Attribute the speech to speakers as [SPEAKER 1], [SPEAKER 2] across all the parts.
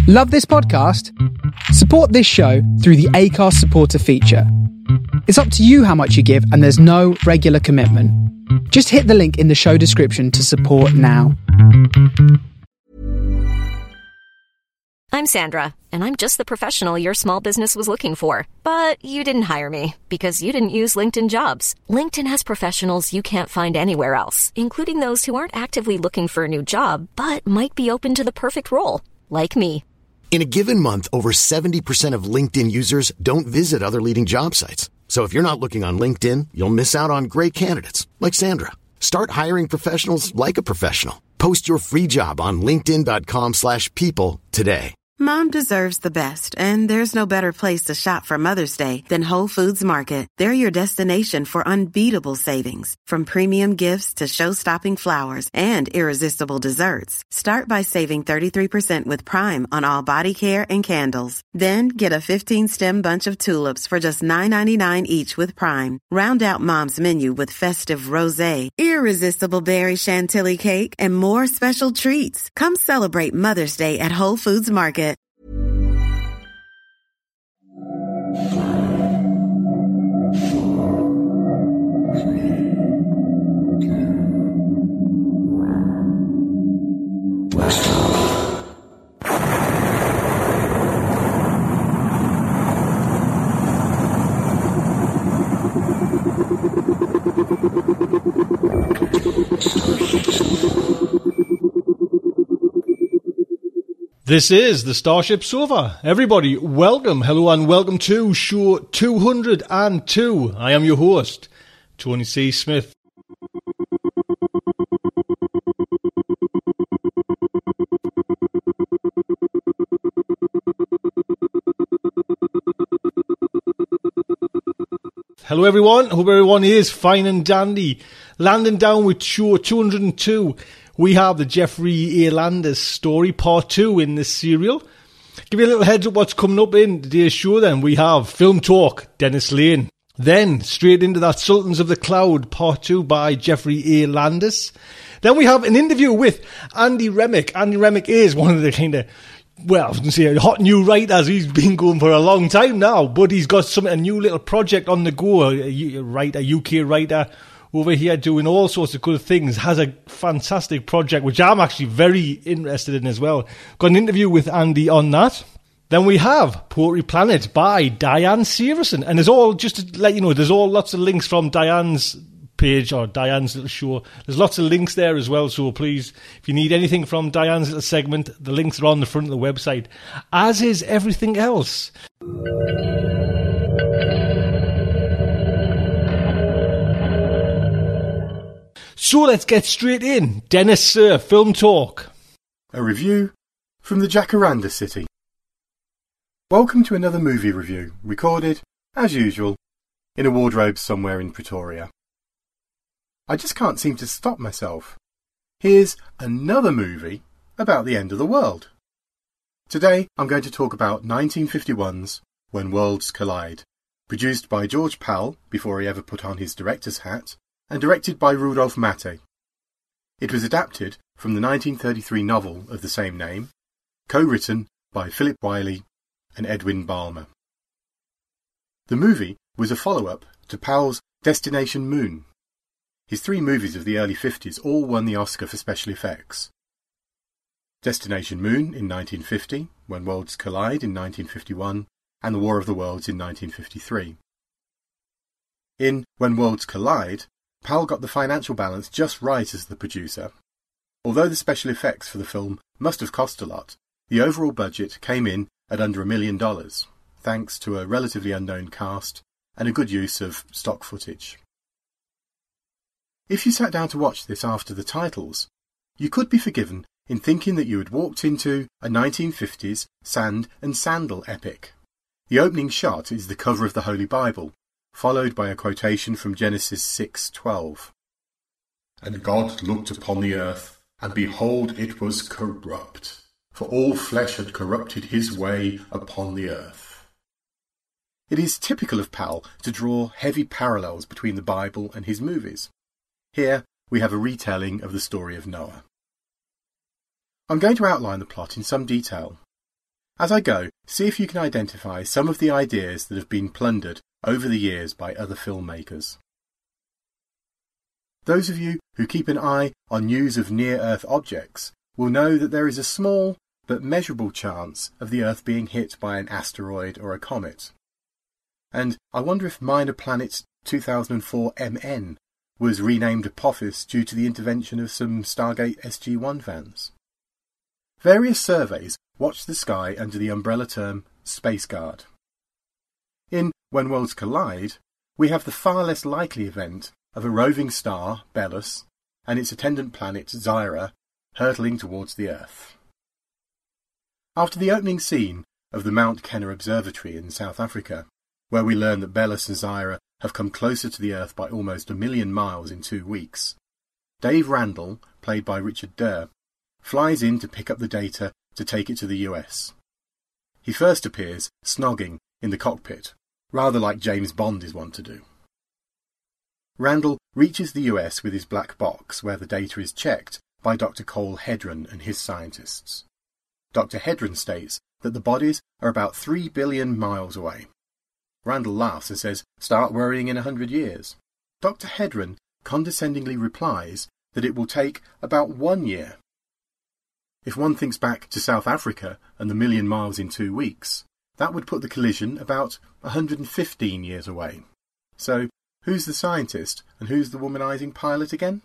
[SPEAKER 1] Love this podcast? Support this show through the Acast supporter feature. It's up to you how much you give, and there's no regular commitment. Just hit the link in the show description to support now.
[SPEAKER 2] I'm Sandra, and I'm just the professional your small business was looking for. But you didn't hire me because you didn't use LinkedIn Jobs. LinkedIn has professionals you can't find anywhere else, including those who aren't actively looking for a new job, but might be open to the perfect role, like me.
[SPEAKER 3] In a given month, over 70% of LinkedIn users don't visit other leading job sites. So if you're not looking on LinkedIn, you'll miss out on great candidates like Sandra. Start hiring professionals like a professional. Post your free job on linkedin.com/people today.
[SPEAKER 4] Mom deserves the best, and there's no better place to shop for Mother's Day than Whole Foods Market. They're your destination for unbeatable savings, from premium gifts to show-stopping flowers and irresistible desserts. Start by saving 33% with Prime on all body care and candles. Then get a 15-stem bunch of tulips for just $9.99 each with Prime. Round out Mom's menu with festive rosé, irresistible berry chantilly cake, and more special treats. Come celebrate Mother's Day at Whole Foods Market.
[SPEAKER 5] This is the Starship Sofa. Everybody, welcome, hello and welcome to show 202. I am your host, Tony C. Smith. Hello everyone, hope everyone is fine and dandy. Landing down with show 202. We have the Jeffrey A. Landis story, part 2 in this serial. Give you a little heads up what's coming up in today's show then. We have Film Talk, Dennis Lane. Then, straight into that Sultans of the Cloud, part 2 by Jeffrey A. Landis. Then we have an interview with Andy Remick. Andy Remick is one of the kind of, well, I was going to say hot new writers. He's been going for a long time now, but he's got a new little project on the go. A UK writer over here doing all sorts of good things, has a fantastic project which I'm actually very interested in as well. Got an interview with Andy on that. Then we have Poetry Planet by Diane Severson, and there's all, just to let you know, there's all lots of links from Diane's page or Diane's little show. There's lots of links there as well, so please, if you need anything from Diane's little segment, the links are on the front of the website, as is everything else. So let's get straight in. Dennis, sir, Film Talk.
[SPEAKER 6] A review from the Jacaranda City. Welcome to another movie review, recorded, as usual, in a wardrobe somewhere in Pretoria. I just can't seem to stop myself. Here's another movie about the end of the world. Today I'm going to talk about 1951's When Worlds Collide, produced by George Pal before he ever put on his director's hat, and directed by Rudolf Maté. It was adapted from the 1933 novel of the same name, co-written by Philip Wiley and Edwin Balmer. The movie was a follow-up to Pal's Destination Moon. His 3 movies of the early 50s all won the Oscar for special effects. Destination Moon in 1950, When Worlds Collide in 1951, and The War of the Worlds in 1953. In When Worlds Collide, Pal got the financial balance just right as the producer. Although the special effects for the film must have cost a lot, the overall budget came in at under $1 million, thanks to a relatively unknown cast and a good use of stock footage. If you sat down to watch this after the titles, you could be forgiven in thinking that you had walked into a 1950s sand and sandal epic. The opening shot is the cover of the Holy Bible, followed by a quotation from Genesis 6:12. "And God looked upon the earth, and behold, it was corrupt, for all flesh had corrupted his way upon the earth." It is typical of Pal to draw heavy parallels between the Bible and his movies. Here we have a retelling of the story of Noah. I'm going to outline the plot in some detail. As I go, see if you can identify some of the ideas that have been plundered over the years by other filmmakers. Those of you who keep an eye on news of near-Earth objects will know that there is a small but measurable chance of the Earth being hit by an asteroid or a comet. And I wonder if Minor Planet 2004 MN was renamed Apophis due to the intervention of some Stargate SG-1 fans. Various surveys watch the sky under the umbrella term Space Guard. In When Worlds Collide, we have the far less likely event of a roving star, Belus, and its attendant planet, Zyra, hurtling towards the Earth. After the opening scene of the Mount Kenner Observatory in South Africa, where we learn that Belus and Zyra have come closer to the Earth by almost 1 million miles in 2 weeks, Dave Randall, played by Richard Durr, flies in to pick up the data to take it to the US. He first appears snogging in the cockpit, rather like James Bond is wont to do. Randall reaches the US with his black box, where the data is checked by Dr. Cole Hedren and his scientists. Dr. Hedren states that the bodies are about 3 billion miles away. Randall laughs and says, "Start worrying in 100 years." Dr. Hedren condescendingly replies that it will take about 1 year. If one thinks back to South Africa and the 1 million miles in 2 weeks, that would put the collision about 115 years away. So, who's the scientist and who's the womanizing pilot again?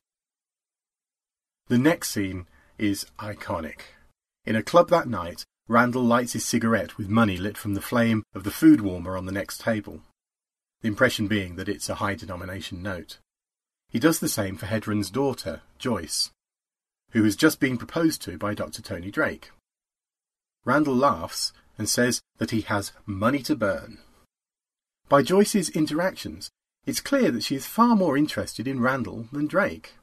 [SPEAKER 6] The next scene is iconic. In a club that night, Randall lights his cigarette with money lit from the flame of the food warmer on the next table, the impression being that it's a high-denomination note. He does the same for Hedren's daughter, Joyce, who has just been proposed to by Dr. Tony Drake. Randall laughs and says that he has money to burn. By Joyce's interactions, it's clear that she is far more interested in Randall than Drake.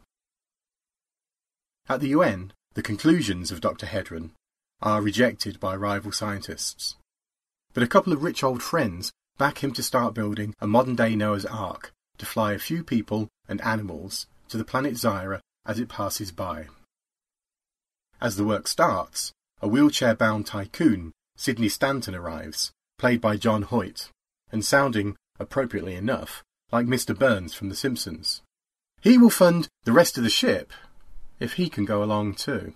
[SPEAKER 6] At the UN, the conclusions of Dr. Hedren are rejected by rival scientists. But a couple of rich old friends back him to start building a modern-day Noah's Ark to fly a few people and animals to the planet Zyra as it passes by. As the work starts, a wheelchair-bound tycoon, Sidney Stanton, arrives, played by John Hoyt, and sounding, appropriately enough, like Mr. Burns from The Simpsons. He will fund the rest of the ship, if he can go along too.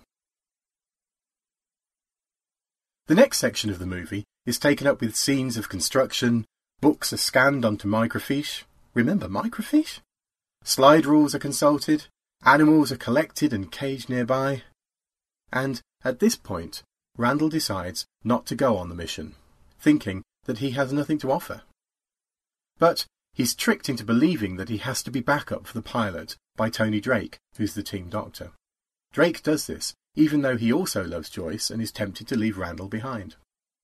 [SPEAKER 6] The next section of the movie is taken up with scenes of construction, books are scanned onto microfiche. Remember microfiche? Slide rules are consulted, animals are collected and caged nearby. And at this point, Randall decides not to go on the mission, thinking that he has nothing to offer. But he's tricked into believing that he has to be backup for the pilot by Tony Drake, who's the team doctor. Drake does this, even though he also loves Joyce and is tempted to leave Randall behind.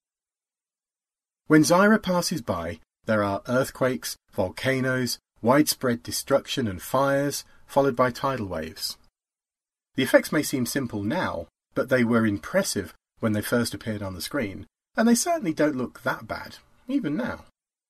[SPEAKER 6] When Zyra passes by, there are earthquakes, volcanoes, widespread destruction and fires, followed by tidal waves. The effects may seem simple now, but they were impressive when they first appeared on the screen, and they certainly don't look that bad, even now.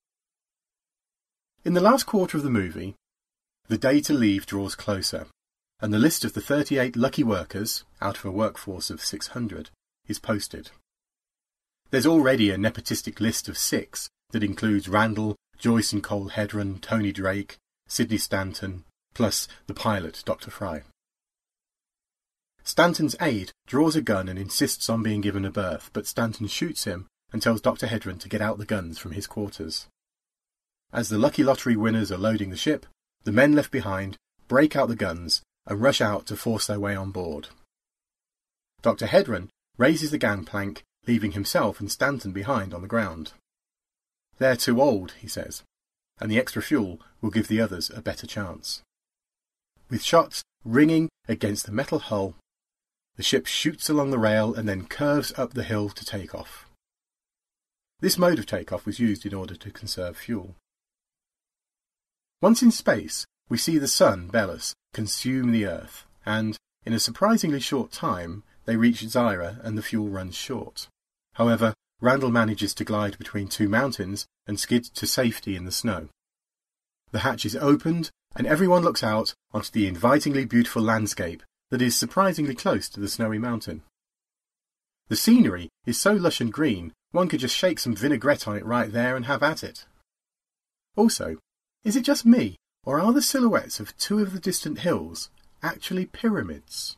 [SPEAKER 6] In the last quarter of the movie, the day to leave draws closer, and the list of the 38 lucky workers, out of a workforce of 600, is posted. There's already a nepotistic list of 6 that includes Randall, Joyce and Cole Hedren, Tony Drake, Sidney Stanton, plus the pilot, Dr. Fry. Stanton's aide draws a gun and insists on being given a berth, but Stanton shoots him and tells Dr. Hedren to get out the guns from his quarters. As the lucky lottery winners are loading the ship, the men left behind break out the guns and rush out to force their way on board. Dr. Hedren raises the gangplank, leaving himself and Stanton behind on the ground. "They're too old," he says, "and the extra fuel will give the others a better chance." With shots ringing against the metal hull, the ship shoots along the rail and then curves up the hill to take off. This mode of takeoff was used in order to conserve fuel. Once in space, we see the sun, Belus, consume the Earth, and, in a surprisingly short time, they reach Zyra and the fuel runs short. However, Randall manages to glide between 2 mountains and skid to safety in the snow. The hatch is opened, and everyone looks out onto the invitingly beautiful landscape that is surprisingly close to the snowy mountain. The scenery is so lush and green, one could just shake some vinaigrette on it right there and have at it. Also, is it just me, or are the silhouettes of two of the distant hills actually pyramids?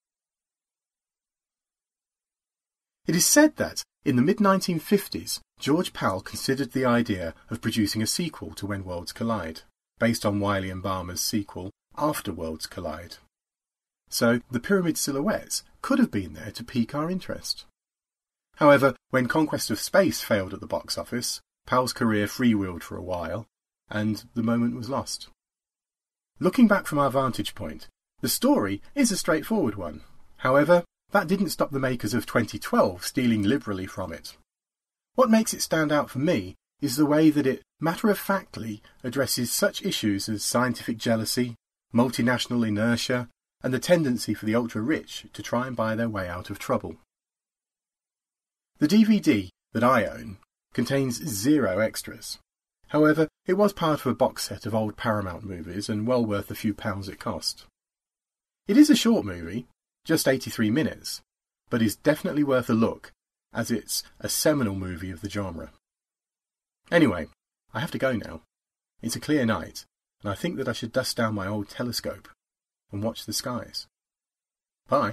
[SPEAKER 6] It is said that, in the mid-1950s, George Pal considered the idea of producing a sequel to When Worlds Collide, based on Wiley and Balmer's sequel, After Worlds Collide. So, the pyramid silhouettes could have been there to pique our interest. However, when Conquest of Space failed at the box office, Pal's career freewheeled for a while, and the moment was lost. Looking back from our vantage point, the story is a straightforward one. However, that didn't stop the makers of 2012 stealing liberally from it. What makes it stand out for me is the way that it matter-of-factly addresses such issues as scientific jealousy, multinational inertia, and the tendency for the ultra-rich to try and buy their way out of trouble. The DVD that I own contains 0 extras. However, it was part of a box set of old Paramount movies and well worth the few pounds it cost. It is a short movie, just 83 minutes, but is definitely worth a look, as it's a seminal movie of the genre. Anyway, I have to go now. It's a clear night, and I think that I should dust down my old telescope and watch the skies. Bye.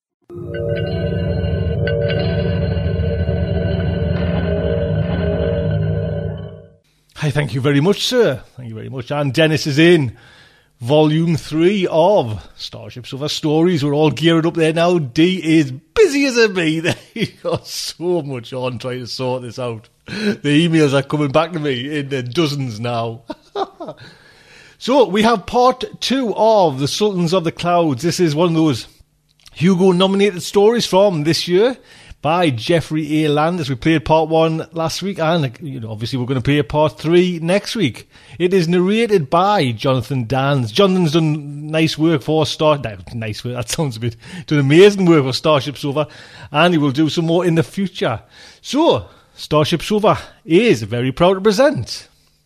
[SPEAKER 5] Hi, thank you very much, sir. Thank you very much. And Dennis is in Volume 3 of Starship Sofa Stories. We're all geared up there now. D is busy as a bee. He's got so much on trying to sort this out. The emails are coming back to me in dozens now. So, we have part 2 of The Sultans of the Clouds. This is one of those Hugo-nominated stories from this year by Jeffrey A. Landis. We played part 1 last week, and obviously we're going to play part 3 next week. It is narrated by Jonathan Dans. Jonathan's done nice work for nice work, that sounds a bit, done amazing work for Starship Sofa, and he will do some more in the future. So, Starship Sofa is very proud to present.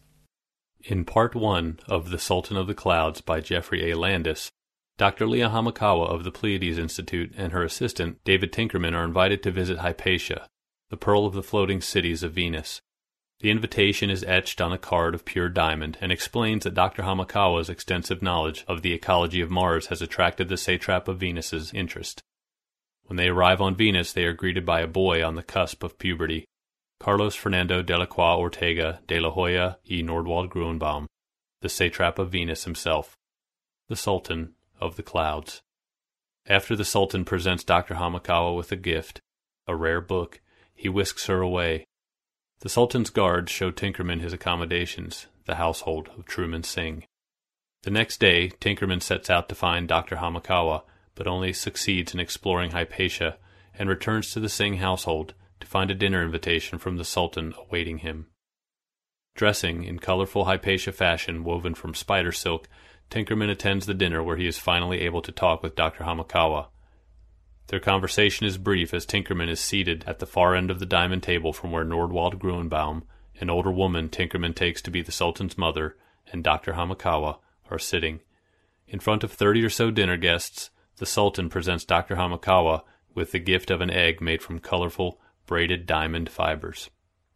[SPEAKER 7] In Part 1 of The Sultan of the Clouds by Jeffrey A. Landis, Dr. Leah Hamakawa of the Pleiades Institute and her assistant, David Tinkerman, are invited to visit Hypatia, the pearl of the floating cities of Venus. The invitation is etched on a card of pure diamond and explains that Dr. Hamakawa's extensive knowledge of the ecology of Mars has attracted the satrap of Venus's interest. When they arrive on Venus, they are greeted by a boy on the cusp of puberty, Carlos Fernando de la Croix Ortega de la Hoya y Nordwald Gruenbaum, the satrap of Venus himself, the Sultan of the Clouds. After the Sultan presents Dr. Hamakawa with a gift, a rare book, he whisks her away. The Sultan's guards show Tinkerman his accommodations, the household of Truman Singh. The next day, Tinkerman sets out to find Dr. Hamakawa, but only succeeds in exploring Hypatia, and returns to the Singh household to find a dinner invitation from the Sultan awaiting him. Dressing in colorful Hypatia fashion woven from spider silk, Tinkerman attends the dinner where he is finally able to talk with Dr. Hamakawa. Their conversation is brief as Tinkerman is seated at the far end of the diamond table from where Nordwald Gruenbaum, an older woman Tinkerman takes to be the Sultan's mother, and Dr. Hamakawa are sitting. In front of 30 or so dinner guests, the Sultan presents Dr. Hamakawa with the gift of an egg made from colorful, braided diamond fibers.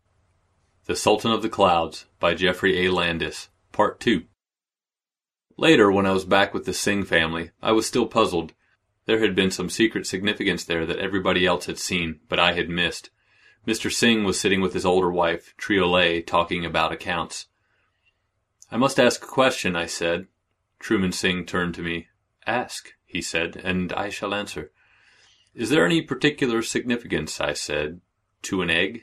[SPEAKER 7] The Sultan of the Clouds by Jeffrey A. Landis, Part 2. Later, when I was back with the Singh family, I was still puzzled. There had been some secret significance there that everybody else had seen, but I had missed. Mr. Singh was sitting with his older wife, Triolet, talking about accounts. "I must ask a question," I said. Truman Singh turned to me. "Ask," he said, "and I shall answer." "Is there any particular significance," I said, "to an egg?"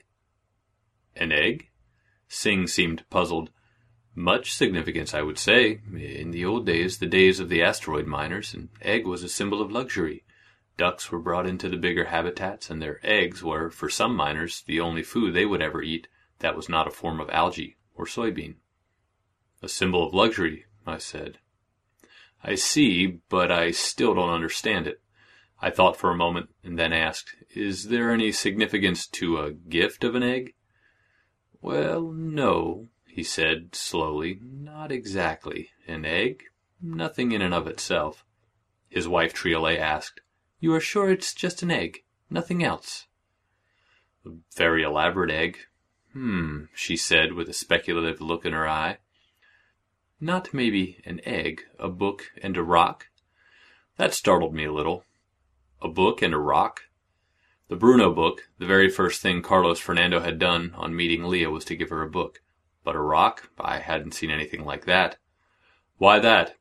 [SPEAKER 7] "An egg?" Singh seemed puzzled. "Much significance, I would say. In the old days, the days of the asteroid miners, an egg was a symbol of luxury. Ducks were brought into the bigger habitats, and their eggs were, for some miners, the only food they would ever eat that was not a form of algae or soybean." "A symbol of luxury," I said. "I see, but I still don't understand it." I thought for a moment and then asked, "Is there any significance to a gift of an egg?" "Well, no," he said slowly, "not exactly. An egg? Nothing in and of itself." His wife Triolet asked, "You are sure it's just an egg? Nothing else?" A very elaborate egg. She said with a speculative look in her eye. Not maybe an egg, a book and a rock? That startled me a little. A book and a rock? The Bruno book, the very first thing Carlos Fernando had done on meeting Leah was to give her a book. But a rock? I hadn't seen anything like that. Why that?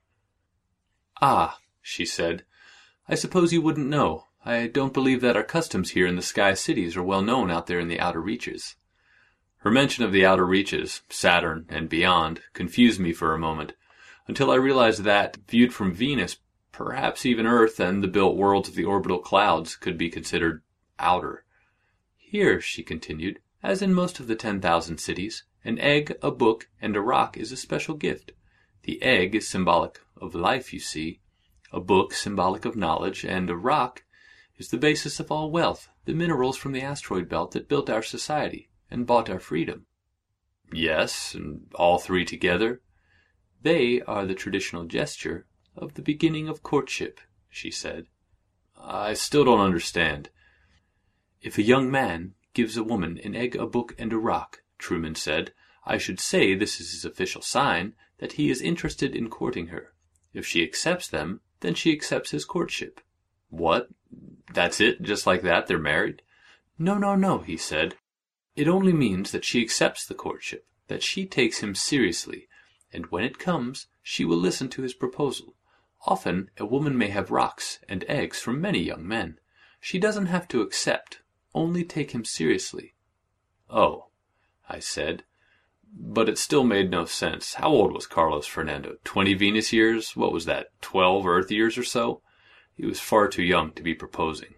[SPEAKER 7] Ah, she said, I suppose you wouldn't know. I don't believe that our customs here in the Sky Cities are well known out there in the outer reaches. Her mention of the outer reaches, Saturn, and beyond, confused me for a moment, until I realized that, viewed from Venus, perhaps even Earth and the built worlds of the orbital clouds could be considered outer. Here, she continued, as in most of the 10,000 cities, an egg, a book, and a rock is a special gift. The egg is symbolic of life, you see, a book symbolic of knowledge, and a rock is the basis of all wealth, the minerals from the asteroid belt that built our society and bought our freedom. Yes, and all three together? They are the traditional gesture of the beginning of courtship, she said. I still don't understand. If a young man gives a woman an egg, a book, and a rock, Truman said, I should say this is his official sign that he is interested in courting her. If she accepts them, then she accepts his courtship. What? That's it? Just like that? They're married? No, he said. It only means that she accepts the courtship, that she takes him seriously, and when it comes, she will listen to his proposal. Often, a woman may have rocks and eggs from many young men. She doesn't have to accept, only take him seriously. Oh, I said. But it still made no sense. How old was Carlos Fernando? 20 Venus years? What was that, 12 Earth years or so? He was far too young to be proposing.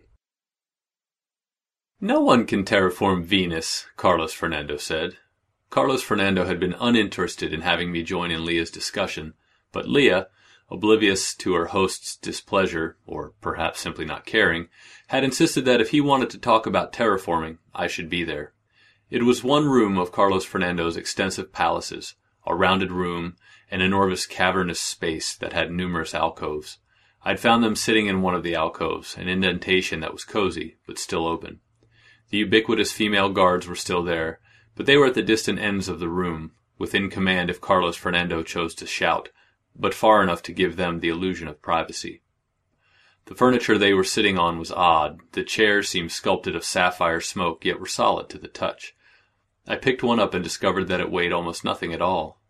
[SPEAKER 7] No one can terraform Venus, Carlos Fernando said. Carlos Fernando had been uninterested in having me join in Leah's discussion, but Leah, oblivious to her host's displeasure, or perhaps simply not caring, had insisted that if he wanted to talk about terraforming, I should be there. It was one room of Carlos Fernando's extensive palaces, a rounded room, an enormous cavernous space that had numerous alcoves. I'd found them sitting in one of the alcoves, an indentation that was cozy, but still open. The ubiquitous female guards were still there, but they were at the distant ends of the room, within command if Carlos Fernando chose to shout, but far enough to give them the illusion of privacy. The furniture they were sitting on was odd. The chairs seemed sculpted of sapphire smoke, yet were solid to the touch. I picked one up and discovered that it weighed almost nothing at all.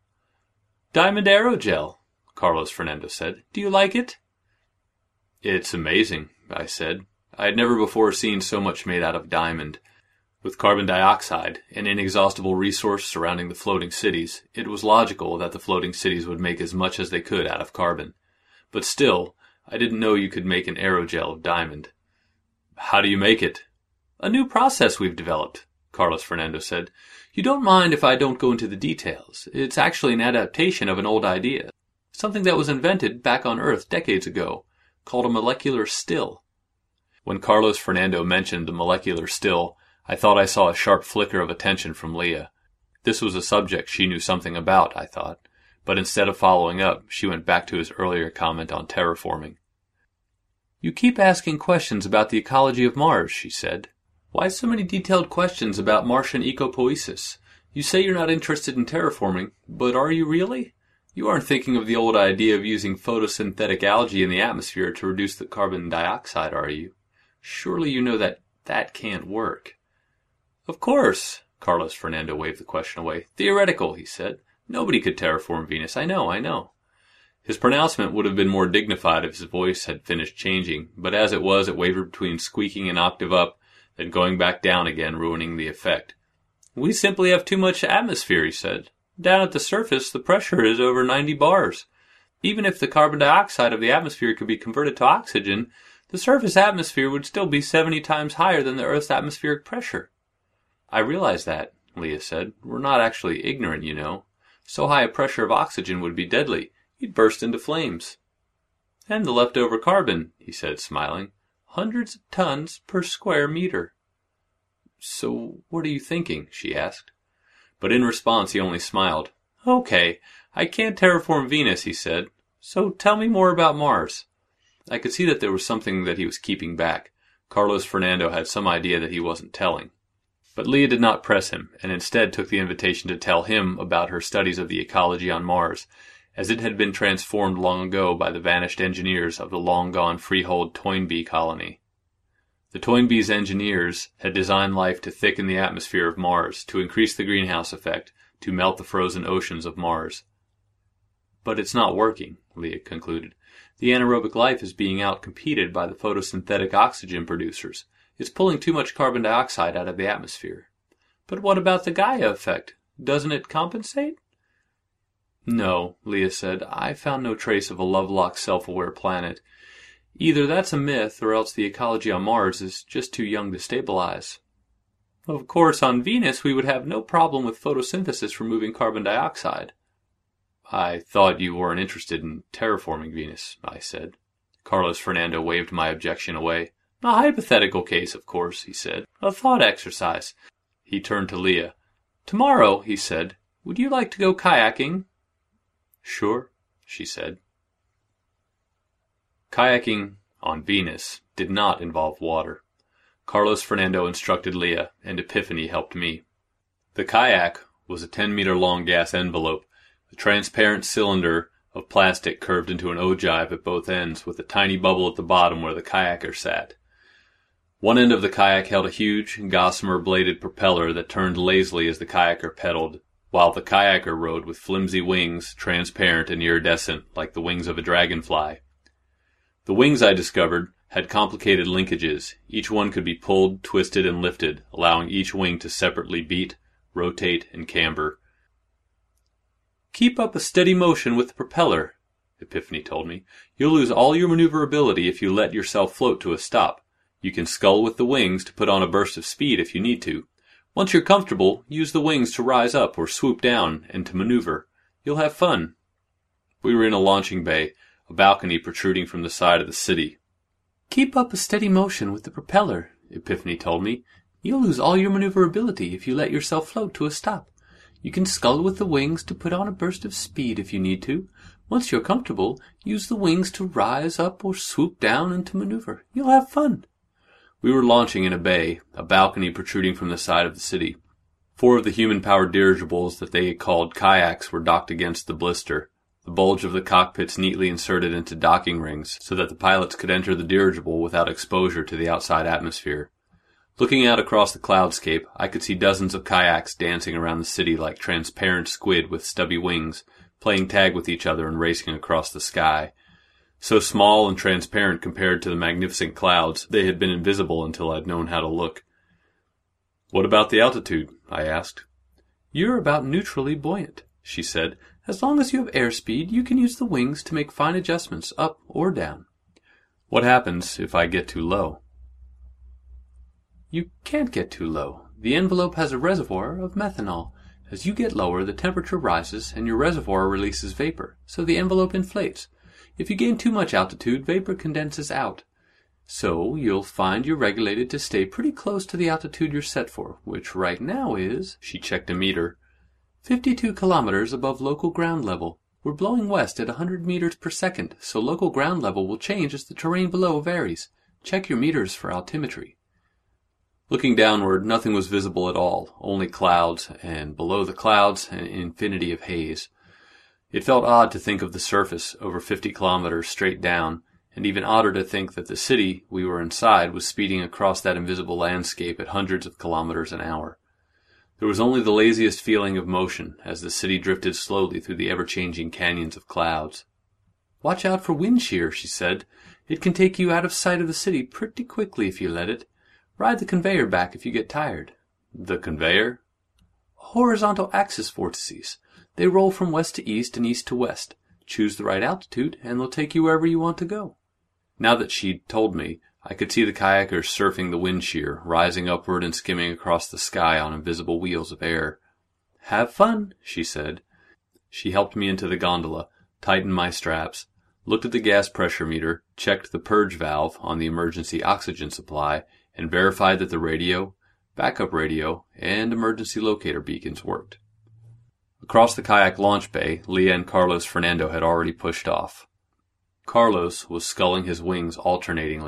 [SPEAKER 7] Diamond aerogel, Carlos Fernando said. Do you like it? It's amazing, I said. I had never before seen so much made out of diamond. With carbon dioxide, an inexhaustible resource surrounding the floating cities, it was logical that the floating cities would make as much as they could out of carbon. But still, I didn't know you could make an aerogel of diamond. How do you make it? A new process we've developed, Carlos Fernando said. You don't mind if I don't go into the details. It's actually an adaptation of an old idea. Something that was invented back on Earth decades ago, called a molecular still. When Carlos Fernando mentioned the molecular still, I thought I saw a sharp flicker of attention from Leah. This was a subject she knew something about, I thought, but instead of following up, she went back to his earlier comment on terraforming. You keep asking questions about the ecology of Mars, she said. Why so many detailed questions about Martian ecopoiesis? You say you're not interested in terraforming, but are you really? You aren't thinking of the old idea of using photosynthetic algae in the atmosphere to reduce the carbon dioxide, are you? Surely you know that that can't work. Of course, Carlos Fernando waved the question away. Theoretical, he said. Nobody could terraform Venus. I know. His pronouncement would have been more dignified if his voice had finished changing, but as it was, it wavered between squeaking an octave up, then going back down again, ruining the effect. We simply have too much atmosphere, he said. Down at the surface, the pressure is over 90 bars. Even if the carbon dioxide of the atmosphere could be converted to oxygen, the surface atmosphere would still be 70 times higher than the Earth's atmospheric pressure. I realize that, Leah said. We're not actually ignorant, you know. So high a pressure of oxygen would be deadly. You'd burst into flames. And the leftover carbon, he said, smiling. Hundreds of tons per square meter. So what are you thinking? She asked. But in response he only smiled. Okay, I can't terraform Venus, he said. So tell me more about Mars. I could see that there was something that he was keeping back. Carlos Fernando had some idea that he wasn't telling. But Leah did not press him, and instead took the invitation to tell him about her studies of the ecology on Mars, as it had been transformed long ago by the vanished engineers of the long-gone freehold Toynbee colony. The Toynbee's engineers had designed life to thicken the atmosphere of Mars, to increase the greenhouse effect, to melt the frozen oceans of Mars. But it's not working, Leah concluded. The anaerobic life is being outcompeted by the photosynthetic oxygen producers. It's pulling too much carbon dioxide out of the atmosphere. But what about the Gaia effect? Doesn't it compensate? No, Leah said. I found no trace of a Lovelock self-aware planet. Either that's a myth, or else the ecology on Mars is just too young to stabilize. Of course, on Venus we would have no problem with photosynthesis removing carbon dioxide. I thought you weren't interested in terraforming Venus, I said. Carlos Fernando waved my objection away. A hypothetical case, of course, he said. A thought exercise. He turned to Leah. Tomorrow, he said, would you like to go kayaking? Sure, she said. Kayaking on Venus did not involve water. Carlos Fernando instructed Leah, and Epiphany helped me. The kayak was a 10-meter-long gas envelope, a transparent cylinder of plastic curved into an ogive at both ends, with a tiny bubble at the bottom where the kayaker sat. One end of the kayak held a huge, gossamer-bladed propeller that turned lazily as the kayaker pedaled, while the kayaker rode with flimsy wings, transparent and iridescent, like the wings of a dragonfly. The wings, I discovered, had complicated linkages. Each one could be pulled, twisted, and lifted, allowing each wing to separately beat, rotate, and camber. Keep up a steady motion with the propeller, Epiphany told me. You'll lose all your maneuverability if you let yourself float to a stop. You can scull with the wings to put on a burst of speed if you need to. Once you're comfortable, use the wings to rise up or swoop down and to maneuver. You'll have fun. We were in a launching bay, a balcony protruding from the side of the city. Keep up a steady motion with the propeller, Epiphany told me. You'll lose all your maneuverability if you let yourself float to a stop. You can scull with the wings to put on a burst of speed if you need to. Once you're comfortable, use the wings to rise up or swoop down and to maneuver. You'll have fun. We were launching in a bay, a balcony protruding from the side of the city. 4 of the human-powered dirigibles that they called kayaks were docked against the blister, the bulge of the cockpits neatly inserted into docking rings so that the pilots could enter the dirigible without exposure to the outside atmosphere. Looking out across the cloudscape, I could see dozens of kayaks dancing around the city like transparent squid with stubby wings, playing tag with each other and racing across the sky. So small and transparent compared to the magnificent clouds, they had been invisible until I'd known how to look. What about the altitude? I asked. You're about neutrally buoyant, she said. As long as you have airspeed, you can use the wings to make fine adjustments up or down. What happens if I get too low? You can't get too low. The envelope has a reservoir of methanol. As you get lower, the temperature rises and your reservoir releases vapor, so the envelope inflates. If you gain too much altitude, vapor condenses out. So you'll find you're regulated to stay pretty close to the altitude you're set for, which right now is, she checked a meter, 52 kilometers above local ground level. We're blowing west at 100 meters per second, so local ground level will change as the terrain below varies. Check your meters for altimetry. Looking downward, nothing was visible at all, only clouds, and below the clouds, an infinity of haze. It felt odd to think of the surface over 50 kilometers straight down, and even odder to think that the city we were inside was speeding across that invisible landscape at hundreds of kilometers an hour. There was only the laziest feeling of motion as the city drifted slowly through the ever-changing canyons of clouds. Watch out for wind shear, she said. It can take you out of sight of the city pretty quickly if you let it. Ride the conveyor back if you get tired. The conveyor? Horizontal axis vortices. They roll from west to east and east to west. Choose the right altitude, and they'll take you wherever you want to go. Now that she'd told me, I could see the kayakers surfing the wind shear, rising upward and skimming across the sky on invisible wheels of air. Have fun, she said. She helped me into the gondola, tightened my straps, looked at the gas pressure meter, checked the purge valve on the emergency oxygen supply, and verified that the radio, backup radio, and emergency locator beacons worked. Across the kayak launch bay, Leah and Carlos Fernando had already pushed off. Carlos was sculling his wings alternatingly,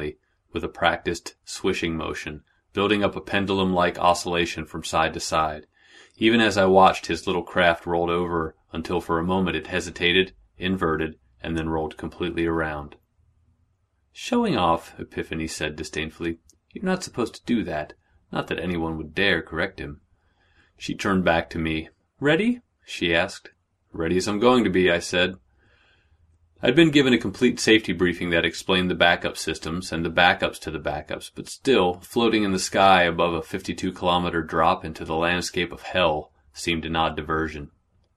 [SPEAKER 7] with a practiced swishing motion, building up a pendulum-like oscillation from side to side. Even as I watched, his little craft rolled over until for a moment it hesitated, inverted, and then rolled completely around. "Showing off," Epiphany said disdainfully. "You're not supposed to do that. Not that anyone would dare correct him." She turned back to me. "Ready?" she asked. "Ready as I'm going to be," I said. I'd been given a complete safety briefing that explained the backup systems and the backups to the backups, but still, floating in the sky above a 52-kilometer drop into the landscape of hell seemed an odd diversion.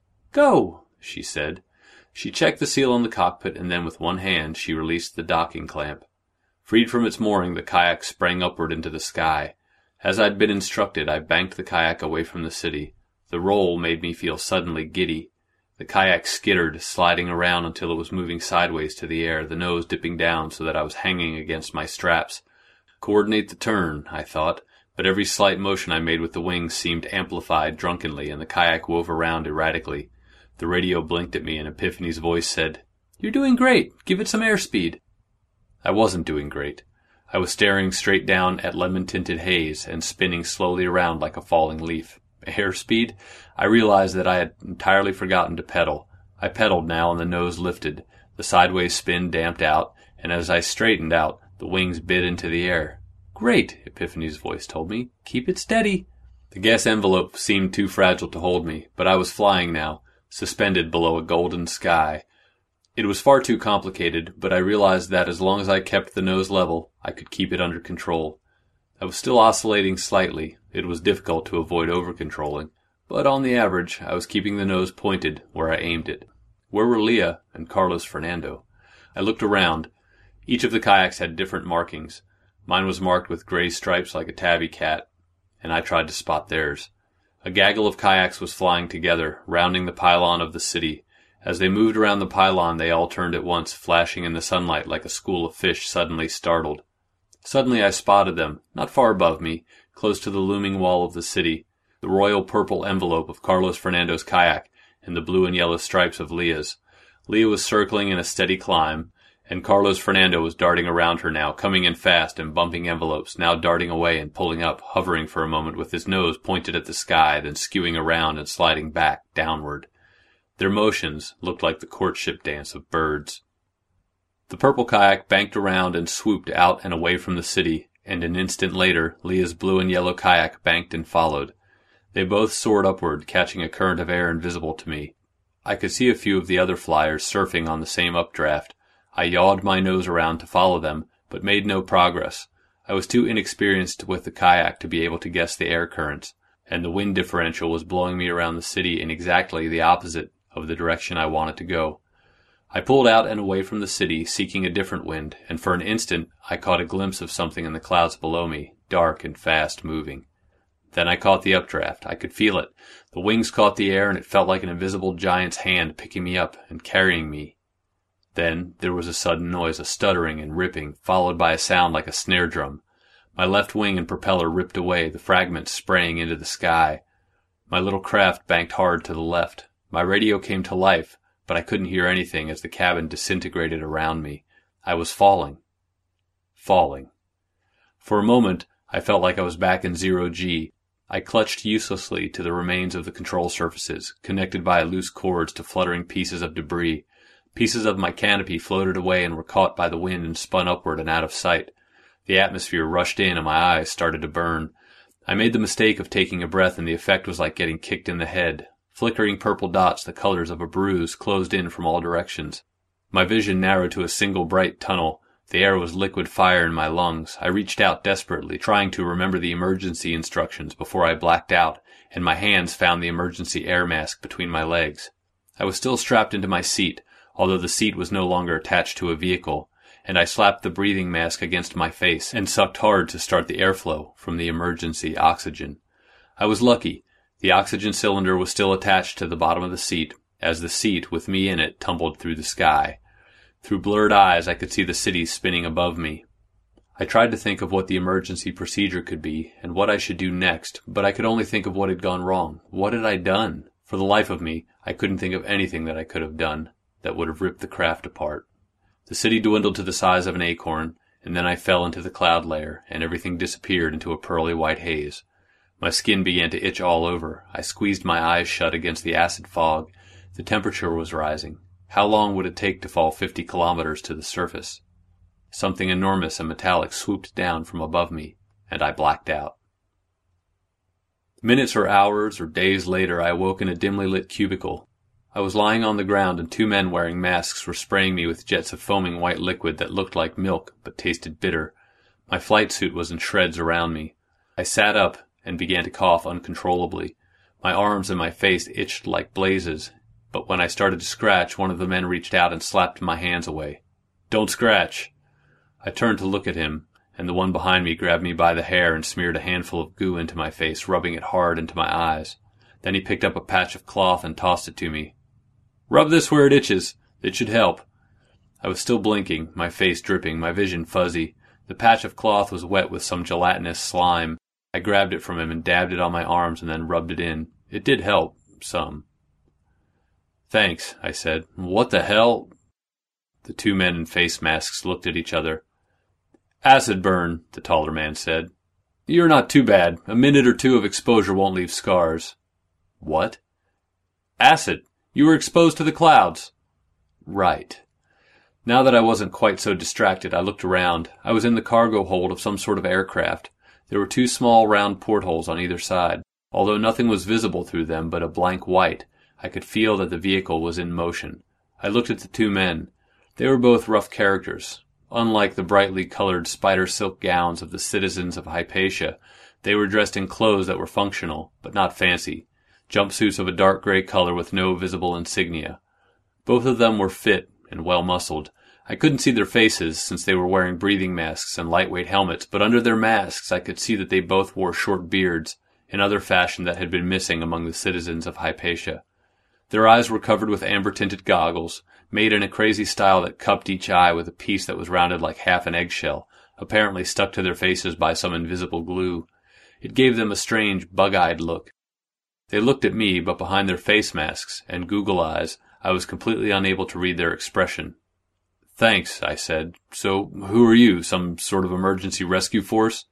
[SPEAKER 7] "Go," she said. She checked the seal on the cockpit, and then with one hand she released the docking clamp. Freed from its mooring, the kayak sprang upward into the sky. As I'd been instructed, I banked the kayak away from the city. The roll made me feel suddenly giddy. The kayak skittered, sliding around until it was moving sideways to the air, the nose dipping down so that I was hanging against my straps. Coordinate the turn, I thought, but every slight motion I made with the wings seemed amplified drunkenly, and the kayak wove around erratically. The radio blinked at me, and Epiphany's voice said, "You're doing great. Give it some airspeed." I wasn't doing great. I was staring straight down at lemon-tinted haze and spinning slowly around like a falling leaf. Airspeed? I realized that I had entirely forgotten to pedal. I pedaled now, and the nose lifted. The sideways spin damped out, and as I straightened out, the wings bit into the air. "Great," Epiphany's voice told me. "Keep it steady." The gas envelope seemed too fragile to hold me, but I was flying now, suspended below a golden sky. It was far too complicated, but I realized that as long as I kept the nose level, I could keep it under control. I was still oscillating slightly. It was difficult to avoid over-controlling, but on the average, I was keeping the nose pointed where I aimed it. Where were Leah and Carlos Fernando? I looked around. Each of the kayaks had different markings. Mine was marked with gray stripes like a tabby cat, and I tried to spot theirs. A gaggle of kayaks was flying together, rounding the pylon of the city. As they moved around the pylon, they all turned at once, flashing in the sunlight like a school of fish suddenly startled. Suddenly I spotted them, not far above me, close to the looming wall of the city, the royal purple envelope of Carlos Fernando's kayak and the blue and yellow stripes of Leah's. Leah was circling in a steady climb, and Carlos Fernando was darting around her now, coming in fast and bumping envelopes, now darting away and pulling up, hovering for a moment with his nose pointed at the sky, then skewing around and sliding back, downward. Their motions looked like the courtship dance of birds. The purple kayak banked around and swooped out and away from the city, and an instant later, Leah's blue and yellow kayak banked and followed. They both soared upward, catching a current of air invisible to me. I could see a few of the other flyers surfing on the same updraft. I yawed my nose around to follow them, but made no progress. I was too inexperienced with the kayak to be able to guess the air currents, and the wind differential was blowing me around the city in exactly the opposite of the direction I wanted to go. I pulled out and away from the city, seeking a different wind, and for an instant I caught a glimpse of something in the clouds below me, dark and fast moving. Then I caught the updraft. I could feel it. The wings caught the air, and it felt like an invisible giant's hand picking me up and carrying me. Then there was a sudden noise, a stuttering and ripping, followed by a sound like a snare drum. My left wing and propeller ripped away, the fragments spraying into the sky. My little craft banked hard to the left. My radio came to life, but I couldn't hear anything as the cabin disintegrated around me. I was falling. Falling. For a moment, I felt like I was back in 0G. I clutched uselessly to the remains of the control surfaces, connected by loose cords to fluttering pieces of debris. Pieces of my canopy floated away and were caught by the wind and spun upward and out of sight. The atmosphere rushed in and my eyes started to burn. I made the mistake of taking a breath, and the effect was like getting kicked in the head. Flickering purple dots, the colors of a bruise, closed in from all directions. My vision narrowed to a single bright tunnel. The air was liquid fire in my lungs. I reached out desperately, trying to remember the emergency instructions before I blacked out, and my hands found the emergency air mask between my legs. I was still strapped into my seat, although the seat was no longer attached to a vehicle, and I slapped the breathing mask against my face and sucked hard to start the airflow from the emergency oxygen. I was lucky. The oxygen cylinder was still attached to the bottom of the seat, as the seat, with me in it, tumbled through the sky. Through blurred eyes, I could see the city spinning above me. I tried to think of what the emergency procedure could be, and what I should do next, but I could only think of what had gone wrong. What had I done? For the life of me, I couldn't think of anything that I could have done that would have ripped the craft apart. The city dwindled to the size of an acorn, and then I fell into the cloud layer, and everything disappeared into a pearly white haze. My skin began to itch all over. I squeezed my eyes shut against the acid fog. The temperature was rising. How long would it take to fall 50 kilometers to the surface? Something enormous and metallic swooped down from above me, and I blacked out. Minutes or hours or days later, I awoke in a dimly lit cubicle. I was lying on the ground, and 2 men wearing masks were spraying me with jets of foaming white liquid that looked like milk but tasted bitter. My flight suit was in shreds around me. I sat up and began to cough uncontrollably. My arms and my face itched like blazes, but when I started to scratch, one of the men reached out and slapped my hands away. "Don't scratch!" I turned to look at him, and the one behind me grabbed me by the hair and smeared a handful of goo into my face, rubbing it hard into my eyes. Then he picked up a patch of cloth and tossed it to me. "Rub this where it itches. It should help." I was still blinking, my face dripping, my vision fuzzy. The patch of cloth was wet with some gelatinous slime. I grabbed it from him and dabbed it on my arms and then rubbed it in. It did help, some. "Thanks," I said. "What the hell?" The 2 men in face masks looked at each other. "Acid burn," the taller man said. "You're not too bad. A minute or 2 of exposure won't leave scars." "What?" "Acid. You were exposed to the clouds." "Right." Now that I wasn't quite so distracted, I looked around. I was in the cargo hold of some sort of aircraft. There were 2 small round portholes on either side. Although nothing was visible through them but a blank white, I could feel that the vehicle was in motion. I looked at the 2 men. They were both rough characters. Unlike the brightly colored spider silk gowns of the citizens of Hypatia, they were dressed in clothes that were functional, but not fancy. Jumpsuits of a dark gray color with no visible insignia. Both of them were fit and well-muscled. I couldn't see their faces, since they were wearing breathing masks and lightweight helmets, but under their masks I could see that they both wore short beards, another fashion that had been missing among the citizens of Hypatia. Their eyes were covered with amber-tinted goggles, made in a crazy style that cupped each eye with a piece that was rounded like half an eggshell, apparently stuck to their faces by some invisible glue. It gave them a strange, bug-eyed look. They looked at me, but behind their face masks and Google eyes, I was completely unable to read their expression. "Thanks," I said. "So, who are you, some sort of emergency rescue force?"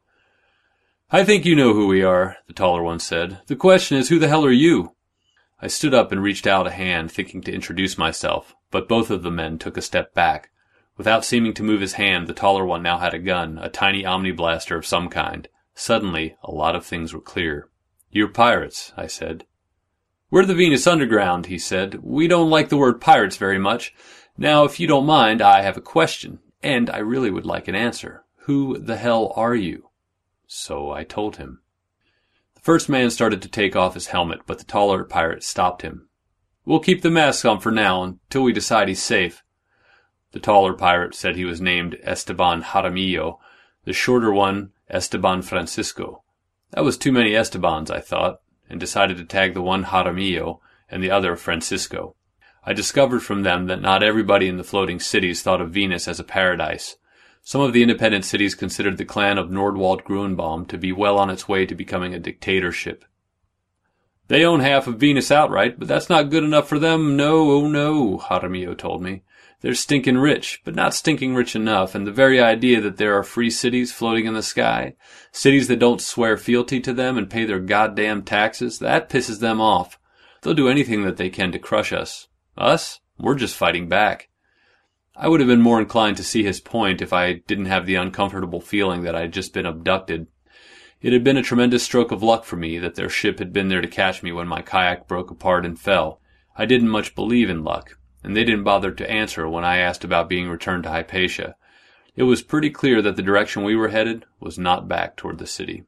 [SPEAKER 7] "I think you know who we are," the taller one said. "The question is, who the hell are you?" I stood up and reached out a hand, thinking to introduce myself, but both of the men took a step back. Without seeming to move his hand, the taller one now had a gun, a tiny omniblaster of some kind. Suddenly, a lot of things were clear. "You're pirates," I said. "We're the Venus Underground," he said. "We don't like the word pirates very much. Now, if you don't mind, I have a question, and I really would like an answer. Who the hell are you?" So I told him. The first man started to take off his helmet, but the taller pirate stopped him. "We'll keep the masks on for now, until we decide he's safe." The taller pirate said he was named Esteban Jaramillo, the shorter one Esteban Francisco. That was too many Estebans, I thought, and decided to tag the one Jaramillo and the other Francisco. I discovered from them that not everybody in the floating cities thought of Venus as a paradise. Some of the independent cities considered the clan of Nordwald Gruenbaum to be well on its way to becoming a dictatorship. "They own half of Venus outright, but that's not good enough for them. No, oh no," Jaramillo told me. "They're stinking rich, but not stinking rich enough, and the very idea that there are free cities floating in the sky, cities that don't swear fealty to them and pay their goddamn taxes, that pisses them off. They'll do anything that they can to crush us. Us? We're just fighting back." I would have been more inclined to see his point if I didn't have the uncomfortable feeling that I had just been abducted. It had been a tremendous stroke of luck for me that their ship had been there to catch me when my kayak broke apart and fell. I didn't much believe in luck, and they didn't bother to answer when I asked about being returned to Hypatia. It was pretty clear that the direction we were headed was not back toward the city.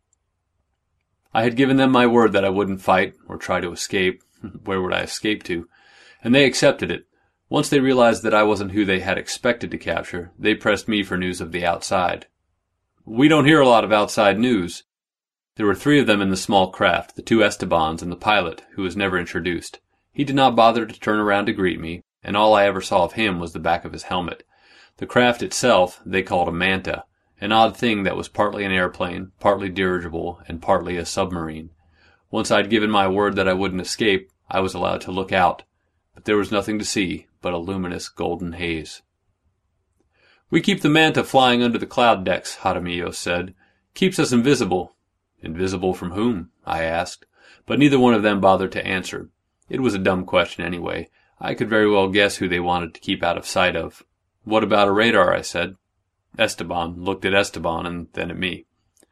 [SPEAKER 7] I had given them my word that I wouldn't fight or try to escape. Where would I escape to? And they accepted it. Once they realized that I wasn't who they had expected to capture, they pressed me for news of the outside. We don't hear a lot of outside news. There were 3 of them in the small craft, the 2 Estebans and the pilot, who was never introduced. He did not bother to turn around to greet me, and all I ever saw of him was the back of his helmet. The craft itself they called a manta, an odd thing that was partly an airplane, partly dirigible, and partly a submarine. Once I'd given my word that I wouldn't escape, I was allowed to look out, but there was nothing to see but a luminous golden haze. "We keep the manta flying under the cloud decks," Jaramillo said. "Keeps us invisible." "Invisible from whom?" I asked, but neither one of them bothered to answer. It was a dumb question anyway. I could very well guess who they wanted to keep out of sight of. "What about a radar?" I said. Esteban looked at Esteban and then at me.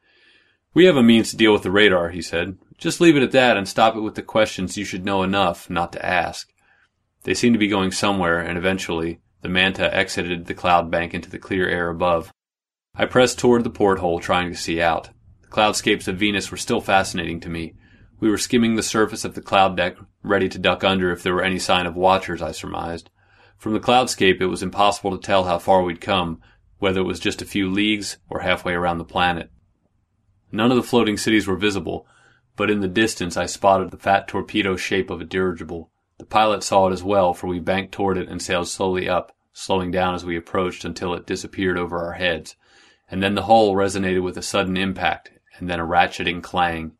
[SPEAKER 7] "We have a means to deal with the radar," he said. "Just leave it at that and stop it with the questions you should know enough not to ask." They seemed to be going somewhere, and eventually the manta exited the cloud bank into the clear air above. I pressed toward the porthole, trying to see out. The cloudscapes of Venus were still fascinating to me. We were skimming the surface of the cloud deck, ready to duck under if there were any sign of watchers, I surmised. From the cloudscape it was impossible to tell how far we'd come, whether it was just a few leagues or halfway around the planet. None of the floating cities were visible, but in the distance I spotted the fat torpedo shape of a dirigible. The pilot saw it as well, for we banked toward it and sailed slowly up, slowing down as we approached until it disappeared over our heads. And then the hull resonated with a sudden impact, and then a ratcheting clang.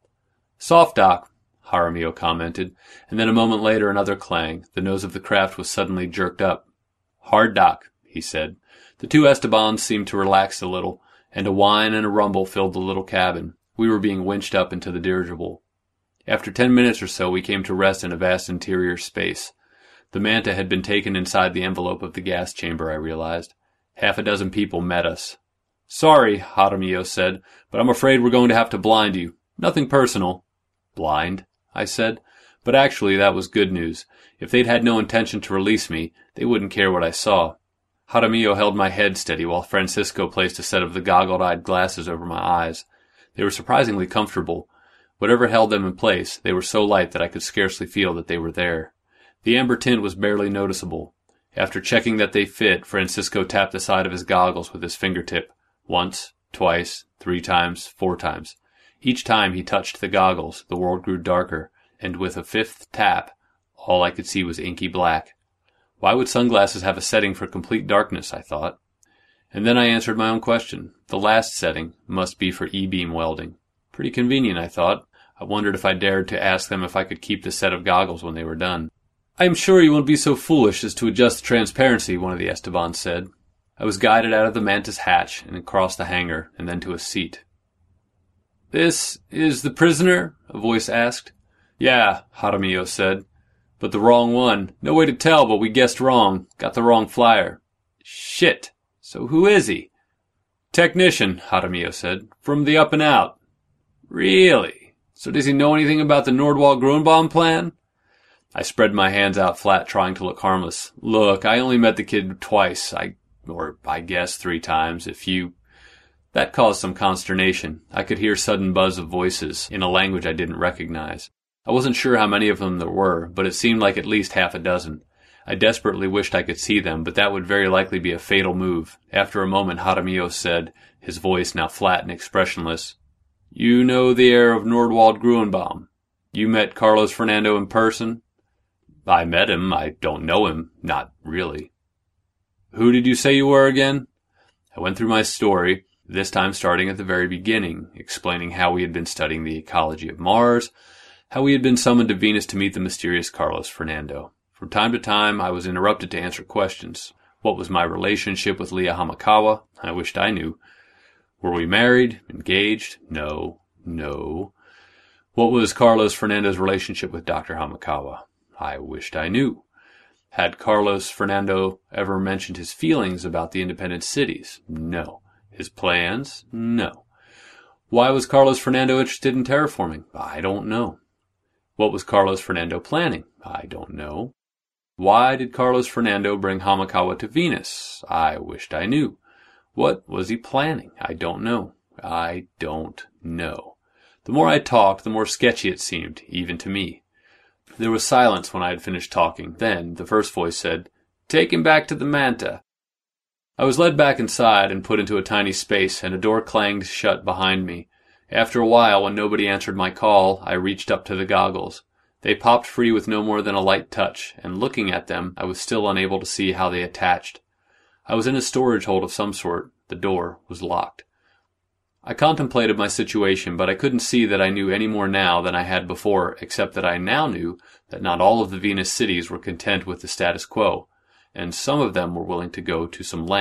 [SPEAKER 7] "Soft dock," Jaramillo commented, and then a moment later another clang. The nose of the craft was suddenly jerked up. "Hard dock," he said. The two Estebans seemed to relax a little, and a whine and a rumble filled the little cabin. We were being winched up into the dirigible. After 10 minutes or so we came to rest in a vast interior space. The manta had been taken inside the envelope of the gas chamber, I realized. Half a dozen people met us. "Sorry," Jaramillo said, "but I'm afraid we're going to have to blind you. Nothing personal." "Blind?" I said. But actually that was good news. If they'd had no intention to release me, they wouldn't care what I saw. Jaramillo held my head steady while Francisco placed a set of the goggled-eyed glasses over my eyes. They were surprisingly comfortable. Whatever held them in place, they were so light that I could scarcely feel that they were there. The amber tint was barely noticeable. After checking that they fit, Francisco tapped the side of his goggles with his fingertip. Once, twice, 3 times, 4 times. Each time he touched the goggles, the world grew darker, and with a 5th tap, all I could see was inky black. Why would sunglasses have a setting for complete darkness, I thought. And then I answered my own question. The last setting must be for E-beam welding. Pretty convenient, I thought. I wondered if I dared to ask them if I could keep the set of goggles when they were done. "I am sure you won't be so foolish as to adjust the transparency," one of the Estebans said. I was guided out of the manta's hatch and across the hangar, and then to a seat. "This is the prisoner?" a voice asked. "Yeah," Jaramillo said. "But the wrong one. No way to tell, but we guessed wrong. Got the wrong flyer." "Shit. So who is he?" "Technician," Jaramillo said. "From the Up and Out." "Really? So does he know anything about the Nordwall-Gruenbaum plan?" I spread my hands out flat, trying to look harmless. "Look, I only met the kid twice. I guess 3 times, if you..." That caused some consternation. I could hear sudden buzz of voices in a language I didn't recognize. I wasn't sure how many of them there were, but it seemed like at least half a dozen. I desperately wished I could see them, but that would very likely be a fatal move. After a moment, Jaramillo said, his voice now flat and expressionless, "You know the heir of Nordwall-Gruenbaum? You met Carlos Fernando in person?" "I met him. I don't know him. Not really." "Who did you say you were again?" I went through my story, this time starting at the very beginning, explaining how we had been studying the ecology of Mars, how we had been summoned to Venus to meet the mysterious Carlos Fernando. From time to time, I was interrupted to answer questions. What was my relationship with Leah Hamakawa? I wished I knew. Were we married? Engaged? No. What was Carlos Fernando's relationship with Dr. Hamakawa? I wished I knew. Had Carlos Fernando ever mentioned his feelings about the independent cities? No. His plans? No. Why was Carlos Fernando interested in terraforming? I don't know. What was Carlos Fernando planning? I don't know. Why did Carlos Fernando bring Hamakawa to Venus? I wished I knew. What was he planning? I don't know. I don't know. The more I talked, the more sketchy it seemed, even to me. There was silence when I had finished talking. Then the first voice said, "Take him back to the manta." I was led back inside and put into a tiny space, and a door clanged shut behind me. After a while, when nobody answered my call, I reached up to the goggles. They popped free with no more than a light touch, and looking at them, I was still unable to see how they attached. I was in a storage hold of some sort. The door was locked. I contemplated my situation, but I couldn't see that I knew any more now than I had before, except that I now knew that not all of the Venus cities were content with the status quo, and some of them were willing to go to some lengths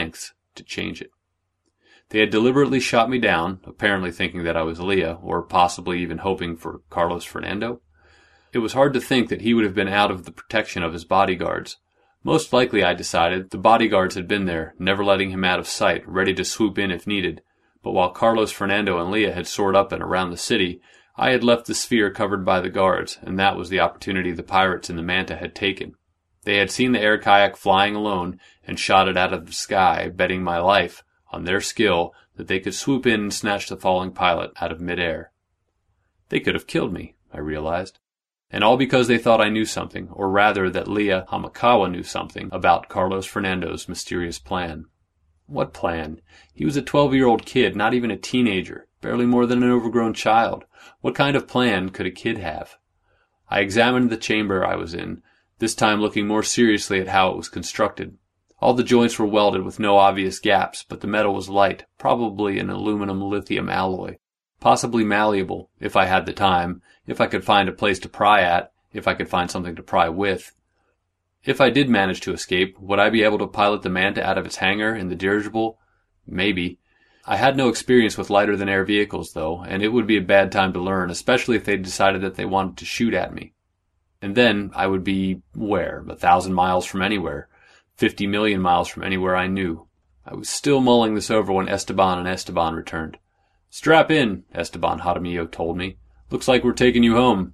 [SPEAKER 7] to change it. They had deliberately shot me down, apparently thinking that I was Leah, or possibly even hoping for Carlos Fernando. It was hard to think that he would have been out of the protection of his bodyguards. Most likely, I decided, the bodyguards had been there, never letting him out of sight, ready to swoop in if needed. But while Carlos Fernando and Leah had soared up and around the city, I had left the sphere covered by the guards, and that was the opportunity the pirates in the Manta had taken. They had seen the air kayak flying alone and shot it out of the sky, betting my life on their skill that they could swoop in and snatch the falling pilot out of midair. They could have killed me, I realized. And all because they thought I knew something, or rather that Leah Hamakawa knew something about Carlos Fernando's mysterious plan. What plan? He was a 12-year-old kid, not even a teenager, barely more than an overgrown child. What kind of plan could a kid have? I examined the chamber I was in, this time looking more seriously at how it was constructed. All the joints were welded with no obvious gaps, but the metal was light, probably an aluminum-lithium alloy. Possibly malleable, if I had the time, if I could find a place to pry at, if I could find something to pry with. If I did manage to escape, would I be able to pilot the Manta out of its hangar in the dirigible? Maybe. I had no experience with lighter-than-air vehicles, though, and it would be a bad time to learn, especially if they decided that they wanted to shoot at me. And then I would be, where? 1,000 miles from anywhere. 50 million miles from anywhere I knew. I was still mulling this over when Esteban and Esteban returned. "Strap in," Esteban Jaramillo told me. "Looks like we're taking you home."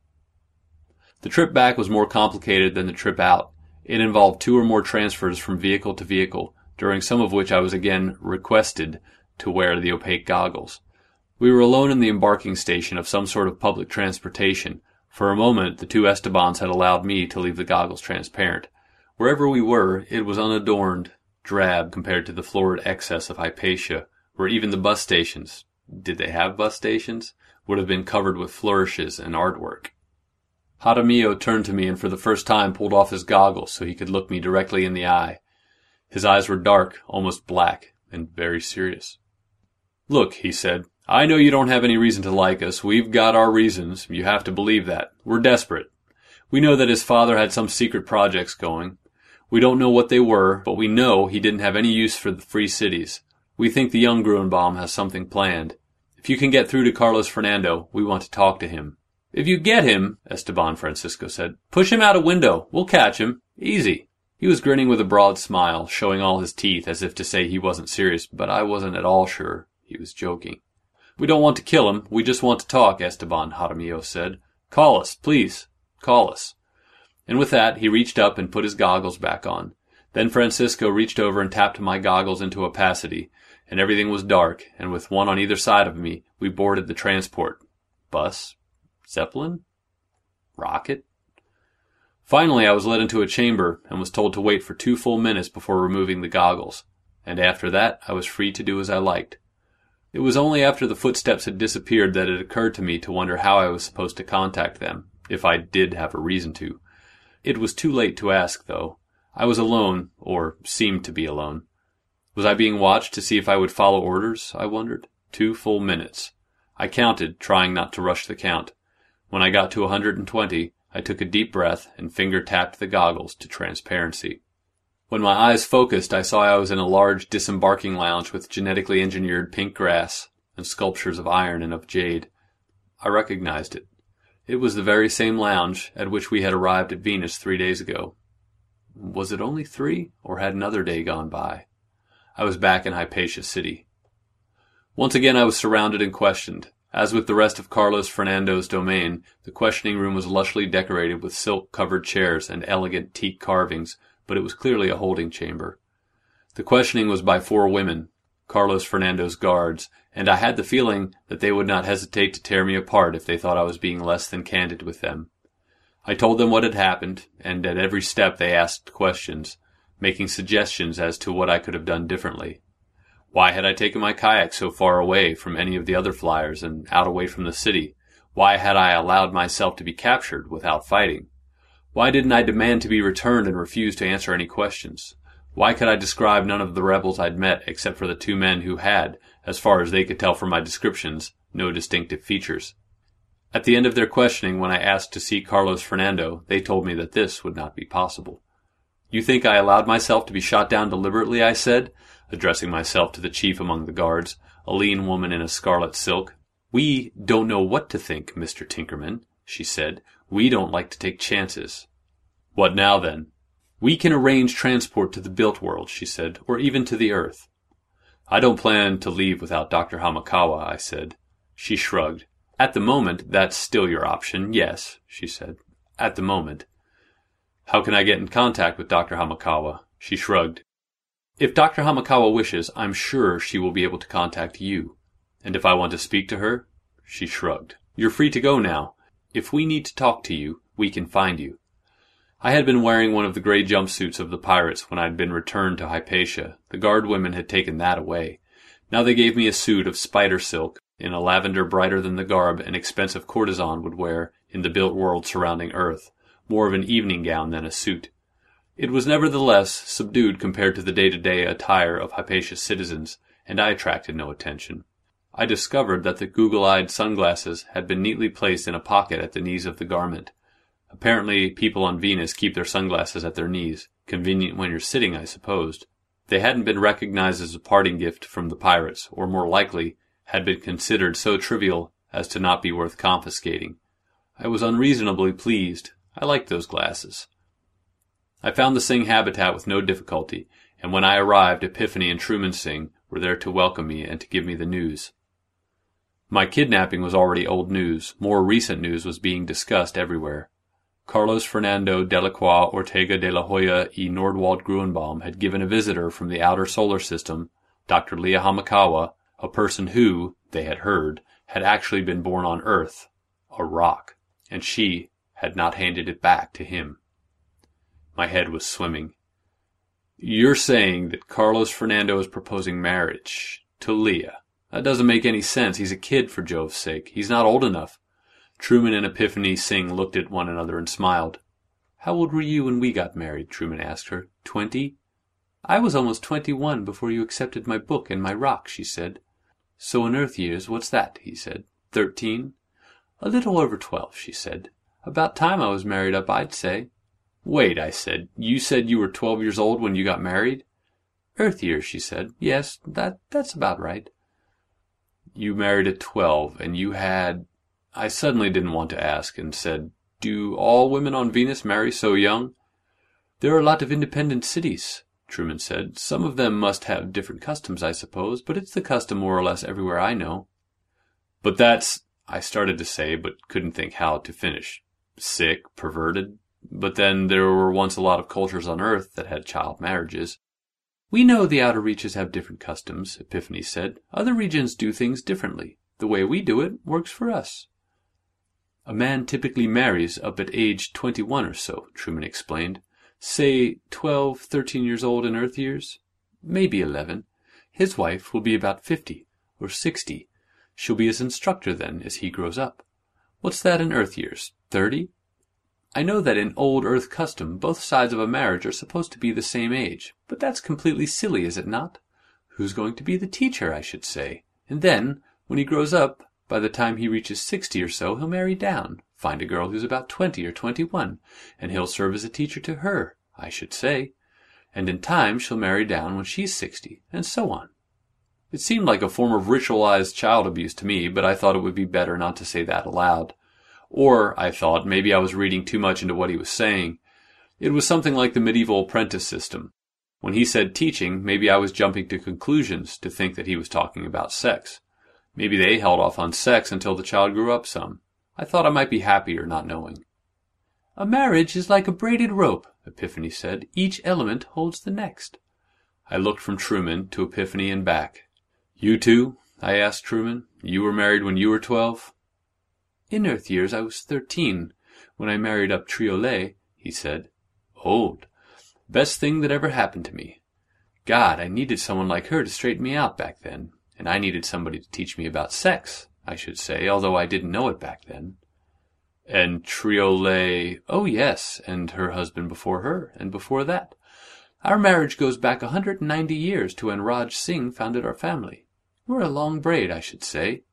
[SPEAKER 7] The trip back was more complicated than the trip out. It involved 2 or more transfers from vehicle to vehicle, during some of which I was again requested to wear the opaque goggles. We were alone in the embarking station of some sort of public transportation. For a moment, the 2 Estebans had allowed me to leave the goggles transparent. Wherever we were, it was unadorned, drab compared to the florid excess of Hypatia, where even the bus stations, did they have bus stations, would have been covered with flourishes and artwork. Jaramillo turned to me and for the first time pulled off his goggles so he could look me directly in the eye. His eyes were dark, almost black, and very serious. "Look," he said, "I know you don't have any reason to like us. We've got our reasons. You have to believe that. We're desperate. We know that his father had some secret projects going. We don't know what they were, but we know he didn't have any use for the free cities. We think the young Gruenbaum has something planned. If you can get through to Carlos Fernando, we want to talk to him." "If you get him," Esteban Francisco said, "push him out a window. We'll catch him. Easy." He was grinning with a broad smile, showing all his teeth as if to say he wasn't serious, but I wasn't at all sure he was joking. "We don't want to kill him. We just want to talk," Esteban Jaramillo said. "Call us, please. Call us." And with that, he reached up and put his goggles back on. Then Francisco reached over and tapped my goggles into opacity, and everything was dark, and with one on either side of me, we boarded the transport. Bus? Zeppelin? Rocket? Finally, I was led into a chamber and was told to wait for 2 full minutes before removing the goggles, and after that I was free to do as I liked. It was only after the footsteps had disappeared that it occurred to me to wonder how I was supposed to contact them, if I did have a reason to. It was too late to ask, though. I was alone, or seemed to be alone. Was I being watched to see if I would follow orders, I wondered? 2 full minutes. I counted, trying not to rush the count. When I got to 120, I took a deep breath and finger-tapped the goggles to transparency. When my eyes focused, I saw I was in a large disembarking lounge with genetically engineered pink grass and sculptures of iron and of jade. I recognized it. It was the very same lounge at which we had arrived at Venus 3 days ago. Was it only 3, or had another day gone by? I was back in Hypatia City. Once again I was surrounded and questioned. As with the rest of Carlos Fernando's domain, the questioning room was lushly decorated with silk-covered chairs and elegant teak carvings, but it was clearly a holding chamber. The questioning was by 4 women, Carlos Fernando's guards, and I had the feeling that they would not hesitate to tear me apart if they thought I was being less than candid with them. I told them what had happened, and at every step they asked questions, making suggestions as to what I could have done differently. Why had I taken my kayak so far away from any of the other flyers and out away from the city? Why had I allowed myself to be captured without fighting? Why didn't I demand to be returned and refuse to answer any questions? Why could I describe none of the rebels I'd met except for the 2 men who had, as far as they could tell from my descriptions, no distinctive features? At the end of their questioning, when I asked to see Carlos Fernando, they told me that this would not be possible. You think I allowed myself to be shot down deliberately, I said, addressing myself to the chief among the guards, a lean woman in a scarlet silk. We don't know what to think, Mr. Tinkerman, she said. We don't like to take chances. What now, then? We can arrange transport to the built world, she said, or even to the Earth. I don't plan to leave without Dr. Hamakawa, I said. She shrugged. At the moment, that's still your option, yes, she said. At the moment. How can I get in contact with Dr. Hamakawa? She shrugged. If Dr. Hamakawa wishes, I'm sure she will be able to contact you. And if I want to speak to her? She shrugged. You're free to go now. If we need to talk to you, we can find you. I had been wearing one of the gray jumpsuits of the pirates when I had been returned to Hypatia. The guard women had taken that away. Now they gave me a suit of spider silk, in a lavender brighter than the garb an expensive courtesan would wear in the built world surrounding Earth, more of an evening gown than a suit. It was nevertheless subdued compared to the day-to-day attire of Hypatia's citizens, and I attracted no attention. I discovered that the goggle-eyed sunglasses had been neatly placed in a pocket at the knees of the garment. Apparently, people on Venus keep their sunglasses at their knees. Convenient when you're sitting, I supposed. They hadn't been recognized as a parting gift from the pirates, or more likely, had been considered so trivial as to not be worth confiscating. I was unreasonably pleased. I liked those glasses. I found the Singh habitat with no difficulty, and when I arrived, Epiphany and Truman Singh were there to welcome me and to give me the news. My kidnapping was already old news. More recent news was being discussed everywhere. Carlos Fernando Delacroix Ortega de la Hoya y Nordwald Gruenbaum had given a visitor from the outer solar system, Dr. Leah Hamakawa, a person who, they had heard, had actually been born on Earth, a rock, and she had not handed it back to him. My head was swimming. You're saying that Carlos Fernando is proposing marriage to Leah? That doesn't make any sense. He's a kid, for Jove's sake. He's not old enough. Truman and Epiphany Singh looked at one another and smiled. How old were you when we got married? Truman asked her. 20? I was almost 21 before you accepted my book and my rock, she said. So in Earth years, what's that? He said. 13? A little over 12, she said. About time I was married up, I'd say. Wait, I said. You said you were 12 years old when you got married? Earth years, she said. Yes, that's about right. You married at 12, and you had... I suddenly didn't want to ask, and said, Do all women on Venus marry so young? There are a lot of independent cities, Truman said. Some of them must have different customs, I suppose, but it's the custom more or less everywhere I know. But that's... I started to say, but couldn't think how to finish. Sick, perverted. But then there were once a lot of cultures on Earth that had child marriages. We know the outer reaches have different customs, Epiphany said. Other regions do things differently. The way we do it works for us. A man typically marries up at age 21 or so, Truman explained. Say 12, 13 years old in Earth years? Maybe 11. His wife will be about 50 or 60. She'll be his instructor then as he grows up. What's that in Earth years? 30? I know that in old Earth custom both sides of a marriage are supposed to be the same age, but that's completely silly, is it not? Who's going to be the teacher, I should say? And then, when he grows up, by the time he reaches 60 or so, he'll marry down, find a girl who's about 20 or 21, and he'll serve as a teacher to her, I should say. And in time she'll marry down when she's 60, and so on. It seemed like a form of ritualized child abuse to me, but I thought it would be better not to say that aloud. Or, I thought, maybe I was reading too much into what he was saying. It was something like the medieval apprentice system. When he said teaching, maybe I was jumping to conclusions to think that he was talking about sex. Maybe they held off on sex until the child grew up some. I thought I might be happier not knowing. A marriage is like a braided rope, Epiphany said. Each element holds the next. I looked from Truman to Epiphany and back. You too? I asked Truman. You were married when you were 12? In Earth years I was 13 when I married up Triolet, he said. Old. Best thing that ever happened to me. God, I needed someone like her to straighten me out back then. And I needed somebody to teach me about sex, I should say, although I didn't know it back then. And Triolet... Oh, yes, and her husband before her, and before that. Our marriage goes back 190 years to when Raj Singh founded our family. We're a long braid, I should say.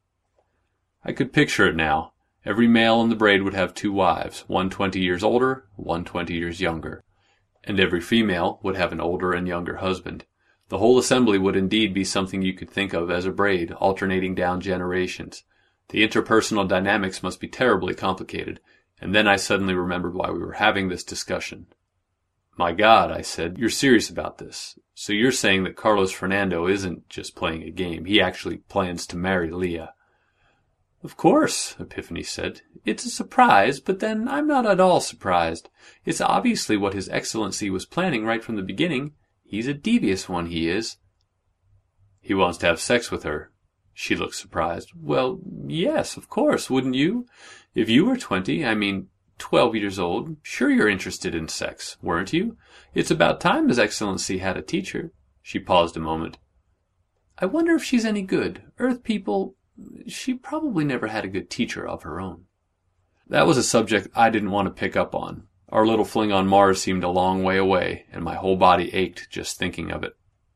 [SPEAKER 7] I could picture it now. Every male in the braid would have 2 wives, one 20 years older, one 20 years younger. And every female would have an older and younger husband. The whole assembly would indeed be something you could think of as a braid, alternating down generations. The interpersonal dynamics must be terribly complicated, and then I suddenly remembered why we were having this discussion. My God, I said, you're serious about this. So you're saying that Carlos Fernando isn't just playing a game. He actually plans to marry Leah. Of course, Epiphany said. It's a surprise, but then I'm not at all surprised. It's obviously what His Excellency was planning right from the beginning. He's a devious one, he is. He wants to have sex with her. She looked surprised. Well, yes, of course, wouldn't you? If you were 12 years old, sure you're interested in sex, weren't you? It's about time His Excellency had a teacher. She paused a moment. I wonder if she's any good. Earth people, she probably never had a good teacher of her own. That was a subject I didn't want to pick up on. Our little fling on Mars seemed a long way away, and my whole body ached just thinking of it.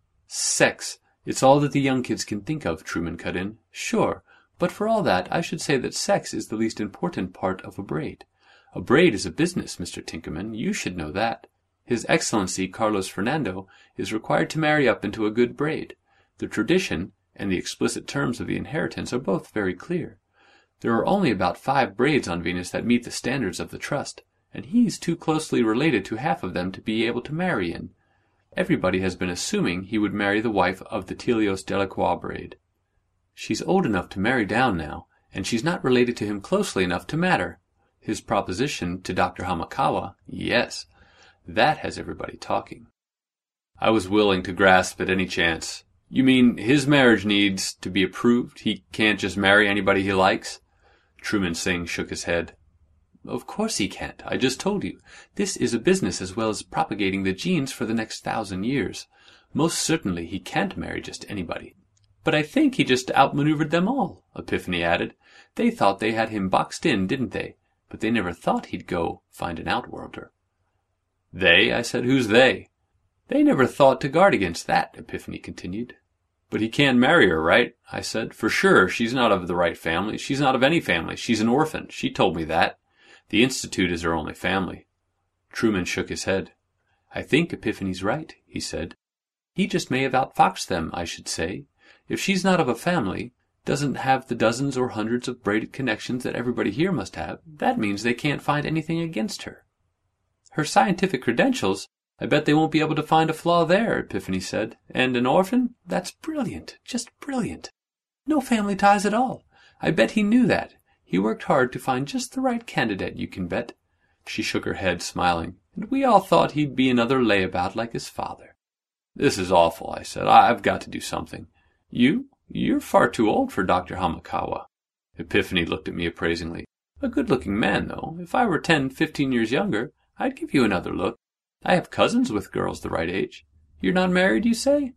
[SPEAKER 7] Sex. It's all that the young kids can think of, Truman cut in. Sure, but for all that, I should say that sex is the least important part of a braid. A braid is a business, Mr. Tinkerman. You should know that. His Excellency, Carlos Fernando, is required to marry up into a good braid. The tradition and the explicit terms of the inheritance are both very clear. There are only about 5 braids on Venus that meet the standards of the trust, and he's too closely related to half of them to be able to marry in. Everybody has been assuming he would marry the wife of the Telios Delacroix braid. She's old enough to marry down now, and she's not related to him closely enough to matter. His proposition to Dr. Hamakawa, yes, that has everybody talking. I was willing to grasp at any chance. You mean his marriage needs to be approved? He can't just marry anybody he likes? Truman Singh shook his head. Of course he can't. I just told you. This is a business as well as propagating the genes for the next 1,000 years. Most certainly he can't marry just anybody. But I think he just outmaneuvered them all, Epiphany added. They thought they had him boxed in, didn't they? But they never thought he'd go find an outworlder. They? I said, who's they? They never thought to guard against that, Epiphany continued. But he can't marry her, right? I said. For sure, she's not of the right family. She's not of any family. She's an orphan. She told me that. The Institute is her only family. Truman shook his head. I think Epiphany's right, he said. He just may have outfoxed them, I should say. If she's not of a family, doesn't have the dozens or hundreds of braided connections that everybody here must have, that means they can't find anything against her. Her scientific credentials, I bet they won't be able to find a flaw there, Epiphany said. And an orphan? That's brilliant, just brilliant. No family ties at all. I bet he knew that. He worked hard to find just the right candidate, you can bet. She shook her head, smiling. And we all thought he'd be another layabout like his father. This is awful, I said. I've got to do something. You're far too old for Dr. Hamakawa. Epiphany looked at me appraisingly. A good-looking man, though. If I were 10, 15 years younger, I'd give you another look. I have cousins with girls the right age. You're not married, you say?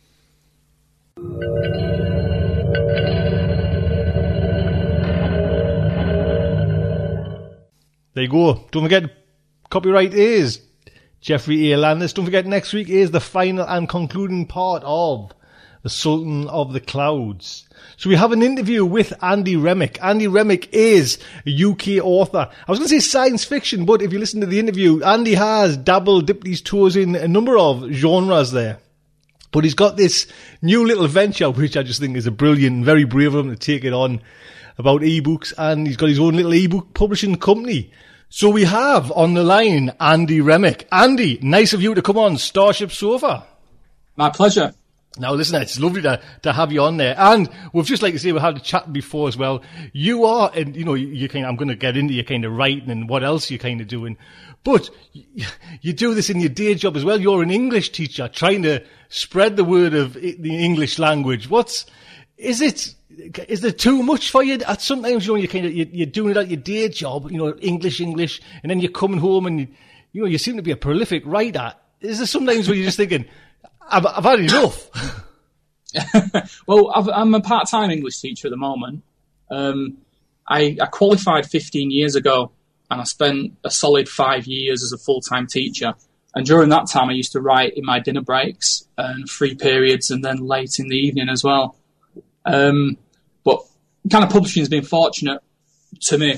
[SPEAKER 5] There you go. Don't forget, copyright is Jeffrey A. Landis. Don't forget, next week is the final and concluding part of The Sultan of the Clouds. So we have an interview with Andy Remick. Andy Remick is a UK author. I was going to say science fiction, but if you listen to the interview, Andy has dipped his toes in a number of genres there. But he's got this new little venture, which I just think is a brilliant, very brave of him to take it on, about ebooks, and he's got his own little ebook publishing company. So we have on the line Andy Remick. Andy, nice of you to come on Starship Sofa.
[SPEAKER 8] My pleasure.
[SPEAKER 5] Now listen, it's lovely to have you on there. And we've just like to say, we had a chat before as well. You are, and you know, I'm going to get into your kind of writing and what else you're kind of doing. But you do this in your day job as well. You're an English teacher trying to spread the word of the English language. Is there too much for you? Sometimes, you know, you're doing it at your day job, you know, English, and then you're coming home and you seem to be a prolific writer. Is there sometimes where you're just thinking, I've had enough?
[SPEAKER 8] Well, I'm a part-time English teacher at the moment. I qualified 15 years ago, and I spent a solid 5 years as a full-time teacher. And during that time, I used to write in my dinner breaks and free periods, and then late in the evening as well. But kind of publishing has been fortunate to me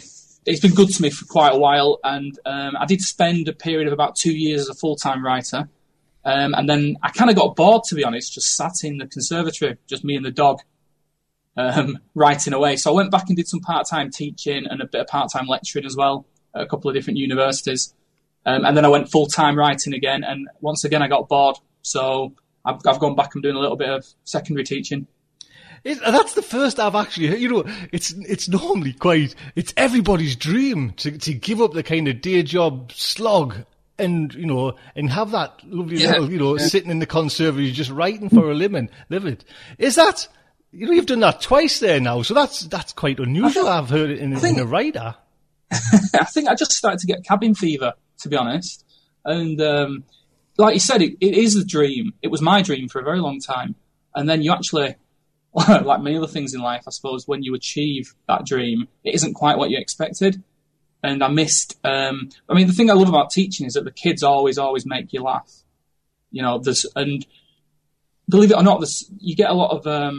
[SPEAKER 8] it's been good to me for quite a while, and I did spend a period of about 2 years as a full-time writer, and then I kind of got bored, to be honest, just sat in the conservatory, just me and the dog, writing away. So I went back and did some part-time teaching and a bit of part-time lecturing as well at a couple of different universities, and then I went full-time writing again, and once again I got bored, so I've gone back and doing a little bit of secondary teaching.
[SPEAKER 5] That's the first I've actually heard. It's normally it's everybody's dream to give up the kind of day job slog and have that lovely little, sitting in the conservatory just writing for a living. Is that, you've done that twice there now, so that's quite unusual. I've heard it in a writer.
[SPEAKER 8] I think I just started to get cabin fever, to be honest. And like you said, it is a dream. It was my dream for a very long time. And then you actually, like many other things in life, I suppose, when you achieve that dream, it isn't quite what you expected. And I missed, the thing I love about teaching is that the kids always make you laugh. And believe it or not, you get a lot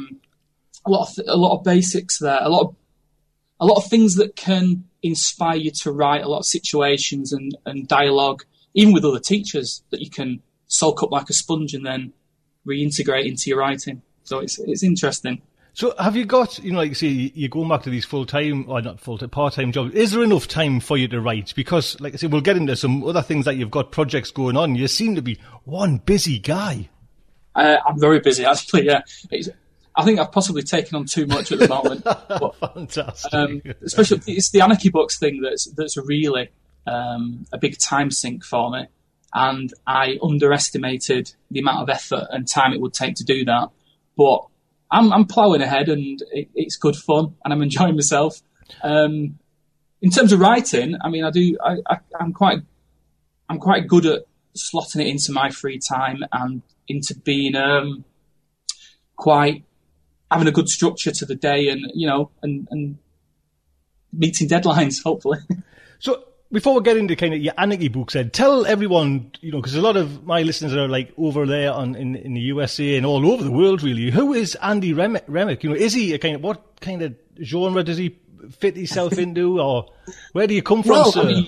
[SPEAKER 8] of basics there, a lot of things that can inspire you to write, a lot of situations and dialogue, even with other teachers, that you can soak up like a sponge and then reintegrate into your writing. So it's interesting.
[SPEAKER 5] So have you got, like you say, you're going back to these part-time jobs. Is there enough time for you to write? Because, like I say, we'll get into some other things that you've got projects going on. You seem to be one busy guy.
[SPEAKER 8] I'm very busy, actually, yeah. I think I've possibly taken on too much at the moment. But,
[SPEAKER 5] fantastic.
[SPEAKER 8] Especially, it's the Anarchy Books thing that's really a big time sink for me. And I underestimated the amount of effort and time it would take to do that. But I'm ploughing ahead, and it's good fun, and I'm enjoying myself. In terms of writing, I'm quite good at slotting it into my free time and into being quite having a good structure to the day, and and meeting deadlines, hopefully. So,
[SPEAKER 5] before we get into kind of your Anarchy books, Ed, tell everyone, because a lot of my listeners are like over there in the USA and all over the world, really. Who is Andy Remick? Is he what kind of genre does he fit himself into, or where do you come from, sir?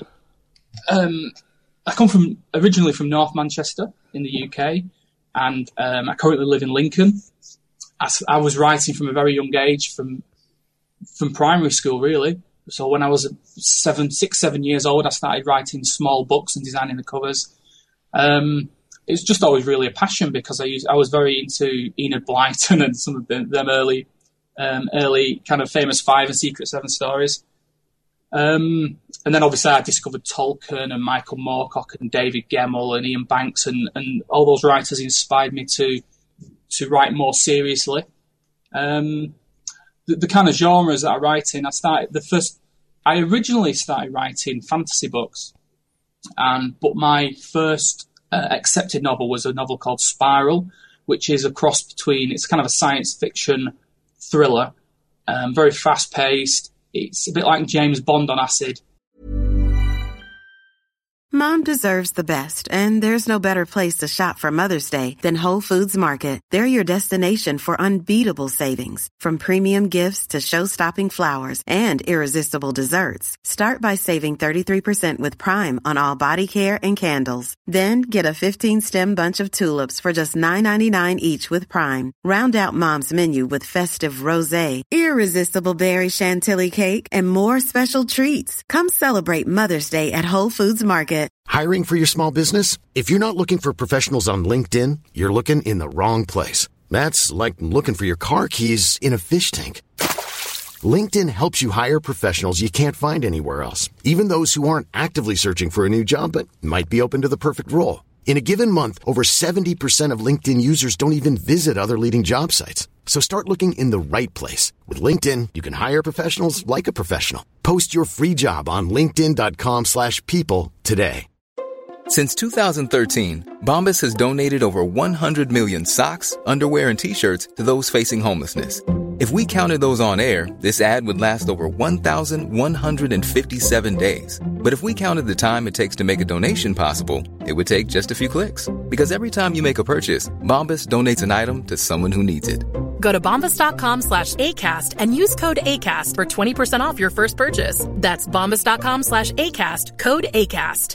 [SPEAKER 8] I come originally from North Manchester in the UK, and I currently live in Lincoln. I was writing from a very young age, from primary school, really. So when I was 6-7 years old, I started writing small books and designing the covers. It was just always really a passion, because I was very into Enid Blyton and some of them early kind of famous 5 and Secret 7 stories. And then obviously I discovered Tolkien and Michael Moorcock and David Gemmell and Ian Banks, and all those writers inspired me to write more seriously. The kind of genres that I write in, I originally started writing fantasy books, but my first accepted novel was a novel called Spiral, which is a cross between, it's kind of a science fiction thriller, very fast paced. It's a bit like James Bond on acid.
[SPEAKER 4] Mom deserves the best, and there's no better place to shop for Mother's Day than Whole Foods Market. They're your destination for unbeatable savings, from premium gifts to show-stopping flowers and irresistible desserts. Start by saving 33% with Prime on all body care and candles. Then get a 15-stem bunch of tulips for just $9.99 each with Prime. Round out Mom's menu with festive rosé, irresistible berry chantilly cake, and more special treats. Come celebrate Mother's Day at Whole Foods Market.
[SPEAKER 3] Hiring for your small business? If you're not looking for professionals on LinkedIn, you're looking in the wrong place. That's like looking for your car keys in a fish tank. LinkedIn helps you hire professionals you can't find anywhere else, even those who aren't actively searching for a new job but might be open to the perfect role. In a given month, over 70% of LinkedIn users don't even visit other leading job sites. So start looking in the right place. With LinkedIn, you can hire professionals like a professional. Post your free job on linkedin.com/people today.
[SPEAKER 9] Since 2013, Bombas has donated over 100 million socks, underwear, and T-shirts to those facing homelessness. If we counted those on air, this ad would last over 1,157 days. But if we counted the time it takes to make a donation possible, it would take just a few clicks. Because every time you make a purchase, Bombas donates an item to someone who needs it.
[SPEAKER 10] Go to bombas.com/ACAST and use code ACAST for 20% off your first purchase. That's bombas.com/ACAST, code ACAST.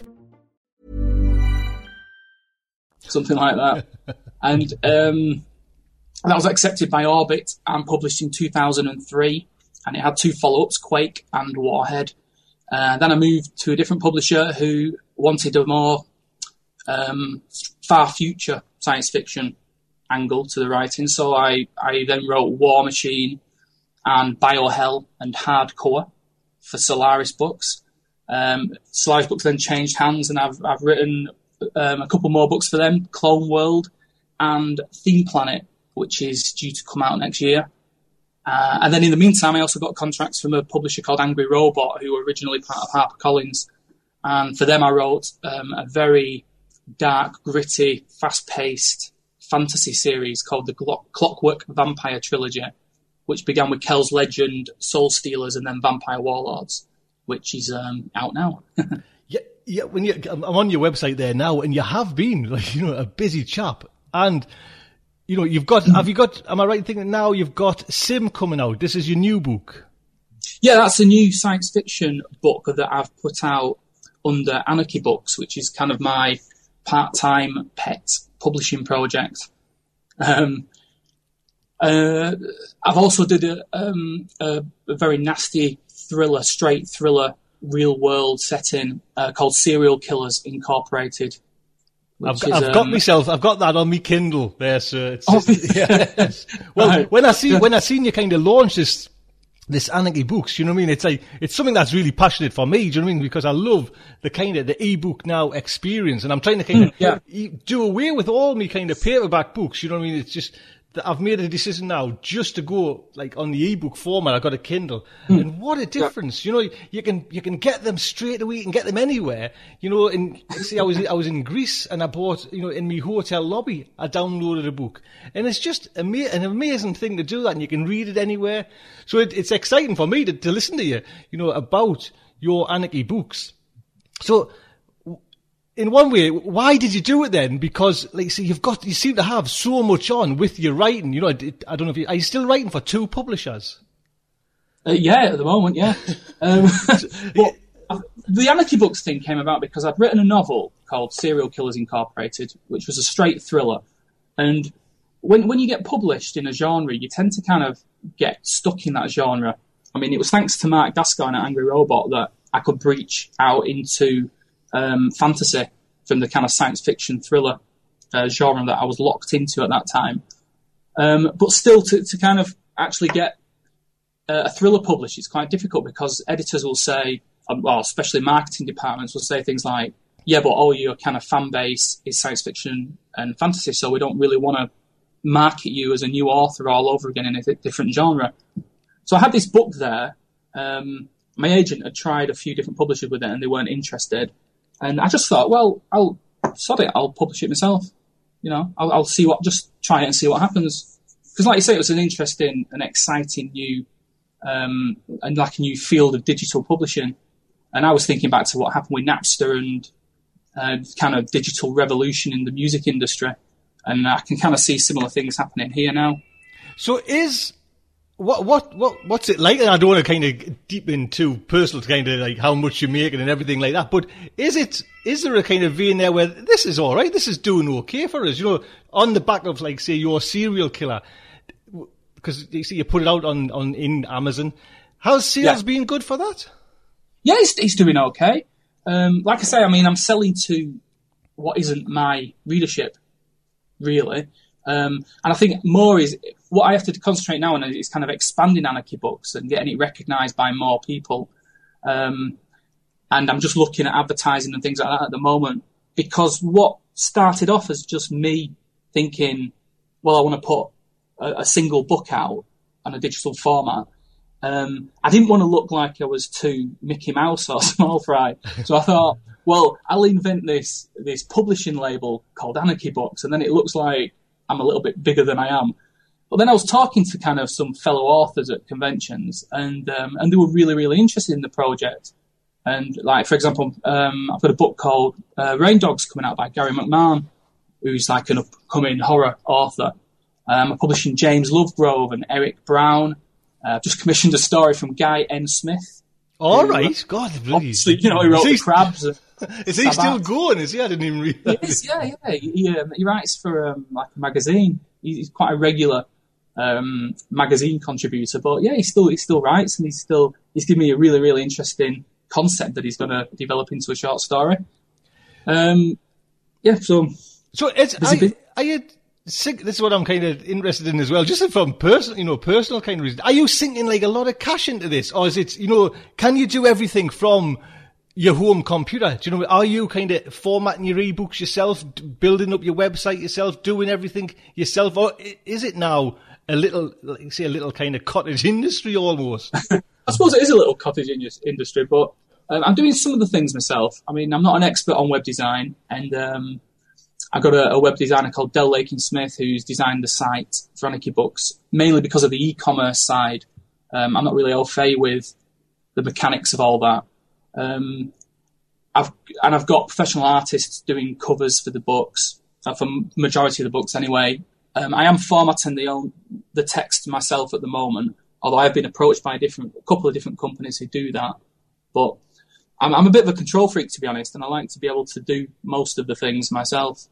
[SPEAKER 8] Something like that. And that was accepted by Orbit and published in 2003. And it had 2 follow-ups, Quake and Warhead. Then I moved to a different publisher who wanted a more far future science fiction angle to the writing. So I then wrote War Machine and Biohell and Hardcore for Solaris Books. Solaris Books then changed hands, and I've written a couple more books for them, Clone World and Theme Planet, which is due to come out next year. And then in the meantime, I also got contracts from a publisher called Angry Robot, who were originally part of HarperCollins. And for them, I wrote a very dark, gritty, fast-paced fantasy series called the Clockwork Vampire Trilogy, which began with Kel's Legend, Soul Stealers, and then Vampire Warlords, which is out now.
[SPEAKER 5] Yeah. When I'm on your website there now, and you have been a busy chap, and you've got. Have you got? Am I right in thinking now you've got Sim coming out? This is your new book.
[SPEAKER 8] Yeah, that's a new science fiction book that I've put out under Anarchy Books, which is kind of my part-time pet publishing project. I've also did a very nasty thriller, straight thriller, real-world setting called Serial Killers Incorporated.
[SPEAKER 5] I've got that on my Kindle there, sir. Well, right. when I seen you kind of launch this Anarchy Books, you know what I mean? It's like, it's something that's really passionate for me, do you know what I mean? Because I love the ebook now experience, and I'm trying to kind of do away with all my kind of paperback books, you know what I mean? It's just that I've made a decision now just to go like on the ebook format. I got a Kindle, and what a difference! You can get them straight away. You can get them anywhere. And see, I was in Greece, and I bought in my hotel lobby. I downloaded a book, and it's just an amazing thing to do that, and you can read it anywhere. So it's exciting for me to listen to you, about your Anarchy Books. So, in one way, why did you do it then? Because, you seem to have so much on with your writing. I don't know if are you still writing for 2 publishers?
[SPEAKER 8] Yeah, at the moment, yeah. But the Anarchy Books thing came about because I'd written a novel called Serial Killers Incorporated, which was a straight thriller. And when you get published in a genre, you tend to kind of get stuck in that genre. I mean, it was thanks to Mark Gascoigne at Angry Robot that I could breach out into fantasy from the kind of science fiction thriller genre that I was locked into at that time. But still, to kind of actually get a thriller published, it's quite difficult because editors will say, especially marketing departments will say things like, yeah, but all your kind of fan base is science fiction and fantasy, so we don't really want to market you as a new author all over again in a different genre. So I had this book there. My agent had tried a few different publishers with it and they weren't interested. And I just thought, well, I'll publish it myself. I'll just try it and see what happens. Because like you say, it was an interesting and exciting new, and like a new field of digital publishing. And I was thinking back to what happened with Napster and kind of digital revolution in the music industry. And I can kind of see similar things happening here now.
[SPEAKER 5] So what's it like? And I don't want to kind of deep into personal, kind of like how much you're making and everything like that. But is there a kind of vein there where this is all right? This is doing okay for us, on the back of like say your Serial Killer, because you see you put it out in Amazon. How's sales been good for that?
[SPEAKER 8] Yeah, it's doing okay. Like I say, I mean, I'm selling to what isn't my readership, really. And I think more is what I have to concentrate now on is kind of expanding Anarchy Books and getting it recognised by more people. And I'm just looking at advertising and things like that at the moment, because what started off as just me thinking, well, I want to put a single book out on a digital format. I didn't want to look like I was too Mickey Mouse or small fry. So I thought, well, I'll invent this publishing label called Anarchy Books, and then it looks like I'm a little bit bigger than I am. But then I was talking to kind of some fellow authors at conventions, and they were really, really interested in the project. And like, for example, I've got a book called Rain Dogs coming out by Gary McMahon, who's like an upcoming horror author. I'm publishing James Lovegrove and Eric Brown. I've just commissioned a story from Guy N. Smith.
[SPEAKER 5] All right. God,
[SPEAKER 8] obviously, he wrote The Crabs.
[SPEAKER 5] Is he still going? Is he? I didn't even realise.
[SPEAKER 8] He writes for like a magazine. He's quite a regular magazine contributor, but yeah, he still writes, and he's given me a really, really interesting concept that he's going to develop into a short story.
[SPEAKER 5] So this is what I'm kind of interested in as well, just from personal kind of reason. Are you sinking like a lot of cash into this, or is it, can you do everything from your home computer? Do you know? Are you kind of formatting your ebooks yourself, building up your website yourself, doing everything yourself, or is it now a little kind of cottage industry almost?
[SPEAKER 8] I suppose it is a little cottage industry, but I'm doing some of the things myself. I mean, I'm not an expert on web design, and I got a web designer called Del Lakin-Smith who's designed the site for Anarchy Books, mainly because of the e-commerce side. I'm not really au fait with the mechanics of all that. I've got professional artists doing covers for the books, for the majority of the books anyway. I am formatting the text myself at the moment, although I've been approached by a couple of different companies who do that. But I'm a bit of a control freak, to be honest, and I like to be able to do most of the things myself.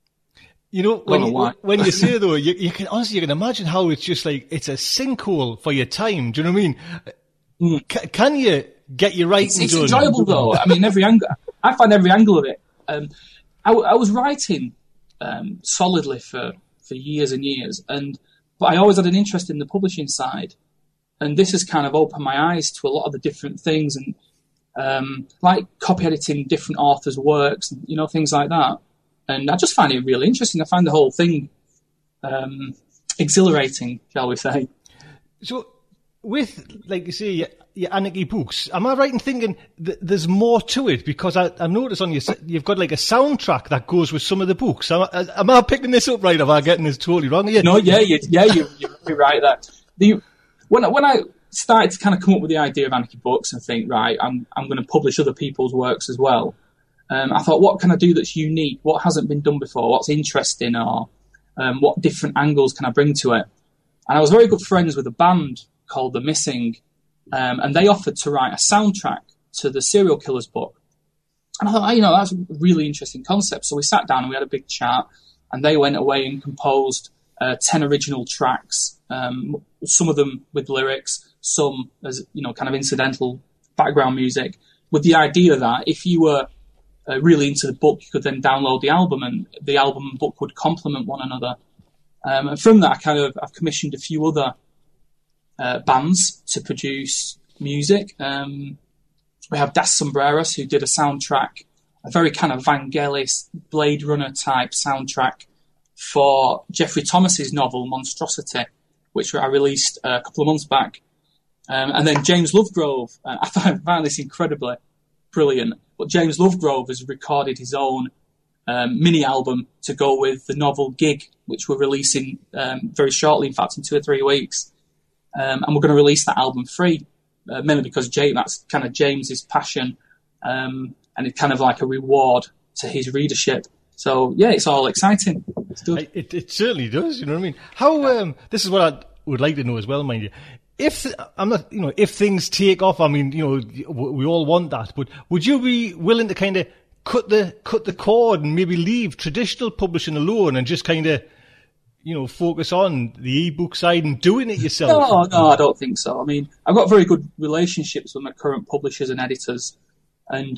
[SPEAKER 5] When you say though, you can imagine how it's just like it's a sinkhole for your time. Do you know what I mean? Can you get your writing done?
[SPEAKER 8] It's enjoyable though. I mean, I find every angle of it. I was writing solidly for years and years, but I always had an interest in the publishing side, and this has kind of opened my eyes to a lot of the different things, and like copy editing different authors' works, things like that. And I just find it really interesting. I find the whole thing exhilarating, shall we say.
[SPEAKER 5] So, with, like you say, your Anarchy Books, am I right in thinking that there's more to it? Because I've noticed on you've got like a soundtrack that goes with some of the books. Am I picking this up right? Am I getting this totally wrong?
[SPEAKER 8] No, you're right. When I started to kind of come up with the idea of Anarchy Books and think, right, I'm going to publish other people's works as well. I thought, what can I do that's unique? What hasn't been done before? What's interesting? Or what different angles can I bring to it? And I was very good friends with a band called The Missing, and they offered to write a soundtrack to the Serial Killers book. And I thought, that's a really interesting concept. So we sat down and we had a big chat, and they went away and composed 10 original tracks, some of them with lyrics, some as, kind of incidental background music, with the idea that if you were really into the book, you could then download the album, and the album and book would complement one another. And from that, I've commissioned a few other bands to produce music. We have Das Sombreros, who did a soundtrack, a very kind of Vangelis, Blade Runner type soundtrack for Jeffrey Thomas's novel Monstrosity, which I released a couple of months back. And then James Lovegrove, I found this incredibly brilliant, but James Lovegrove has recorded his own mini album to go with the novel Gig, which we're releasing very shortly, in fact in 2 or 3 weeks. And we're going to release that album free, mainly because that's kind of James's passion, and it's kind of like a reward to his readership. So yeah, it's all exciting. It's good.
[SPEAKER 5] It certainly does. You know what I mean? How this is what I would like to know as well, mind you. If things take off, I mean, we all want that, but would you be willing to kind of cut the cord and maybe leave traditional publishing alone and just kind of, focus on the ebook side and doing it yourself?
[SPEAKER 8] No, I don't think so. I mean, I've got very good relationships with my current publishers and editors, and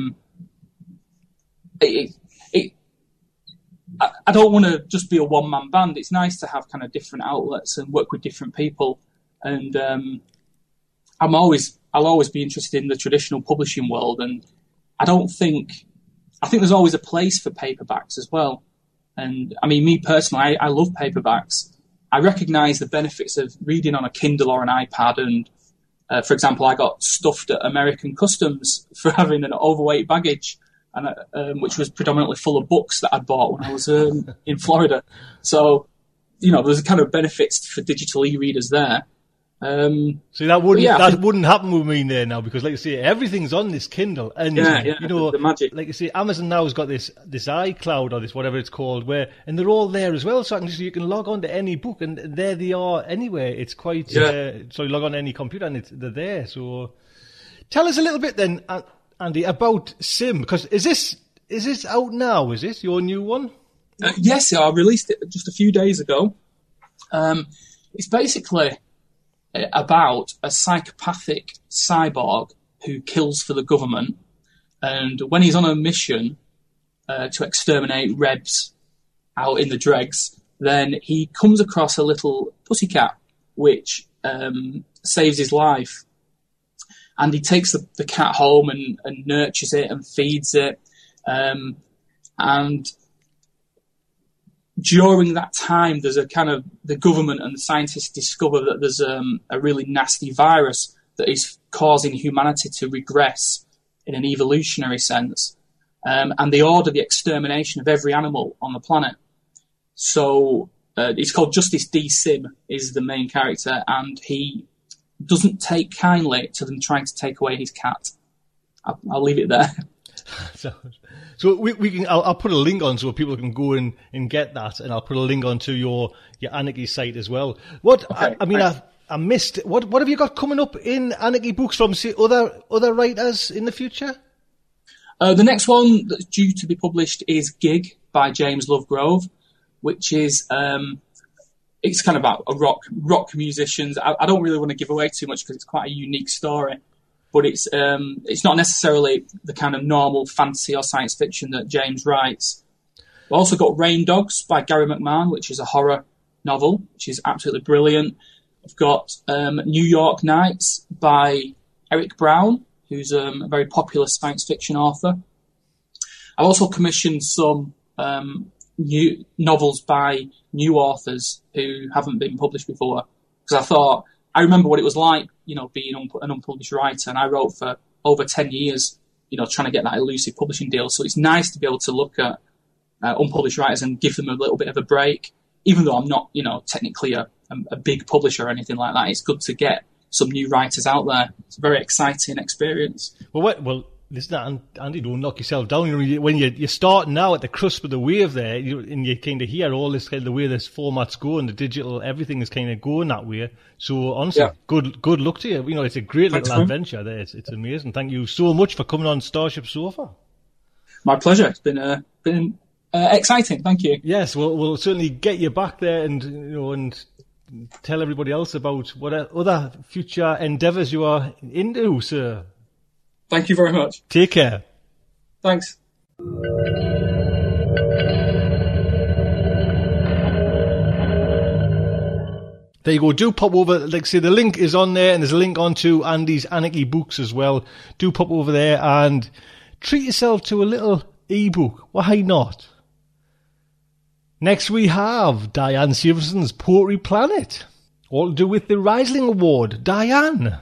[SPEAKER 8] I don't want to just be a one-man band. It's nice to have kind of different outlets and work with different people. And I'll always be interested in the traditional publishing world, and I think there's always a place for paperbacks as well. And I mean, me personally, I love paperbacks. I recognise the benefits of reading on a Kindle or an iPad. And for example, I got stuffed at American Customs for having an overweight baggage, and which was predominantly full of books that I'd bought when I was in Florida. So, there's kind of benefits for digital e-readers there.
[SPEAKER 5] See, that wouldn't happen with me there now, because, like I say, everything's on this Kindle, and you know,
[SPEAKER 8] the magic.
[SPEAKER 5] Like I say, Amazon now has got this iCloud or this whatever it's called, and they're all there as well. So you can log on to any book, and there they are anywhere. It's quite so you log on to any computer, and they're there. So, tell us a little bit then, Andy, about Sim, because is this out now? Is this your new one?
[SPEAKER 8] Yes, I released it just a few days ago. It's basically about a psychopathic cyborg who kills for the government, and when he's on a mission to exterminate Rebs out in the dregs, then he comes across a little pussycat which saves his life, and he takes the cat home and nurtures it and feeds it, and during that time, there's a kind of, the government and the scientists discover that there's a really nasty virus that is causing humanity to regress in an evolutionary sense. And they order the extermination of every animal on the planet. So it's called Justice D. Sim is the main character, and he doesn't take kindly to them trying to take away his cat. I'll leave it there.
[SPEAKER 5] So we can. I'll put a link on so people can go and get that, and I'll put a link onto your Anarchy site as well. I missed. What have you got coming up in Anarchy books from other writers in the future?
[SPEAKER 8] The next one that's due to be published is Gig by James Lovegrove, which is it's kind of about a rock musicians. I don't really want to give away too much because it's quite a unique story. But it's not necessarily the kind of normal fantasy or science fiction that James writes. We've also got Rain Dogs by Gary McMahon, which is a horror novel, which is absolutely brilliant. We've got New York Nights by Eric Brown, who's a very popular science fiction author. I've also commissioned some new novels by new authors who haven't been published before, because I remember what it was like, being an unpublished writer, and I wrote for over 10 years, trying to get that elusive publishing deal. So it's nice to be able to look at unpublished writers and give them a little bit of a break, even though I'm not, technically a big publisher or anything like that. It's good to get some new writers out there. It's a very exciting experience.
[SPEAKER 5] Well, listen, Andy, don't knock yourself down. When you're starting now at the cusp of the wave there, and you kind of hear all this kind of the way this format's going, the digital, everything is kind of going that way. So honestly, good luck to you. It's a great little adventure there. It's amazing. Thank you so much for coming on Starship Sofa. My pleasure. It's been exciting. Thank you. Yes, we'll certainly get you back there, and tell everybody else about what other future endeavours you are into, sir. Thank you very much. Take care. Thanks. There you go. Do pop over. Like I say, the link is on there, and there's a link onto Andy's Anarchy books as well. Do pop over there and treat yourself to a little ebook. Why not? Next we have Diane Severson's Poetry Planet. All to do with the Risling Award. Diane.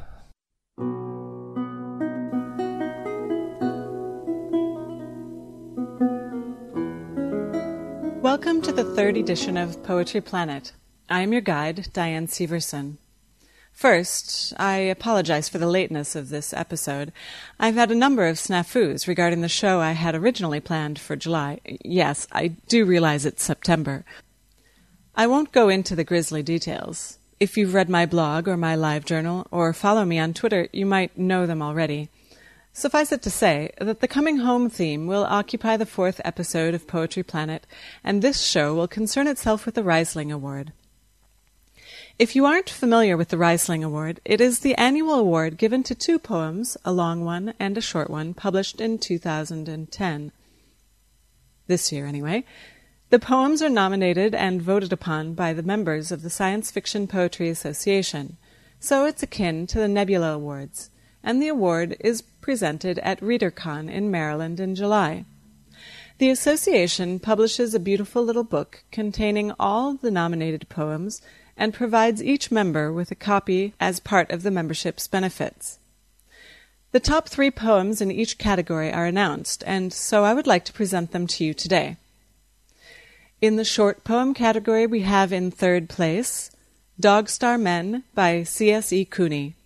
[SPEAKER 11] Welcome to the third edition of Poetry Planet. I am your guide, Diane Severson. First, I apologize for the lateness of this episode. I've had a number of snafus regarding the show I had originally planned for July. Yes, I do realize it's September. I won't go into the grisly details. If you've read my blog or my live journal or follow me on Twitter, you might know them already. Suffice it to say that the Coming Home theme will occupy the fourth episode of Poetry Planet, and this show will concern itself with the Risling Award. If you aren't familiar with the Risling Award, it is the annual award given to two poems, a long one and a short one, published in 2010. This year, anyway. The poems are nominated and voted upon by the members of the Science Fiction Poetry Association, so it's akin to the Nebula Awards, and the award is presented at ReaderCon in Maryland in July. The association publishes a beautiful little book containing all the nominated poems and provides each member with a copy as part of the membership's benefits. The top 3 poems in each category are announced, and so I would like to present them to you today. In the short poem category, we have in third place Dog Star Men by C.S.E. Cooney.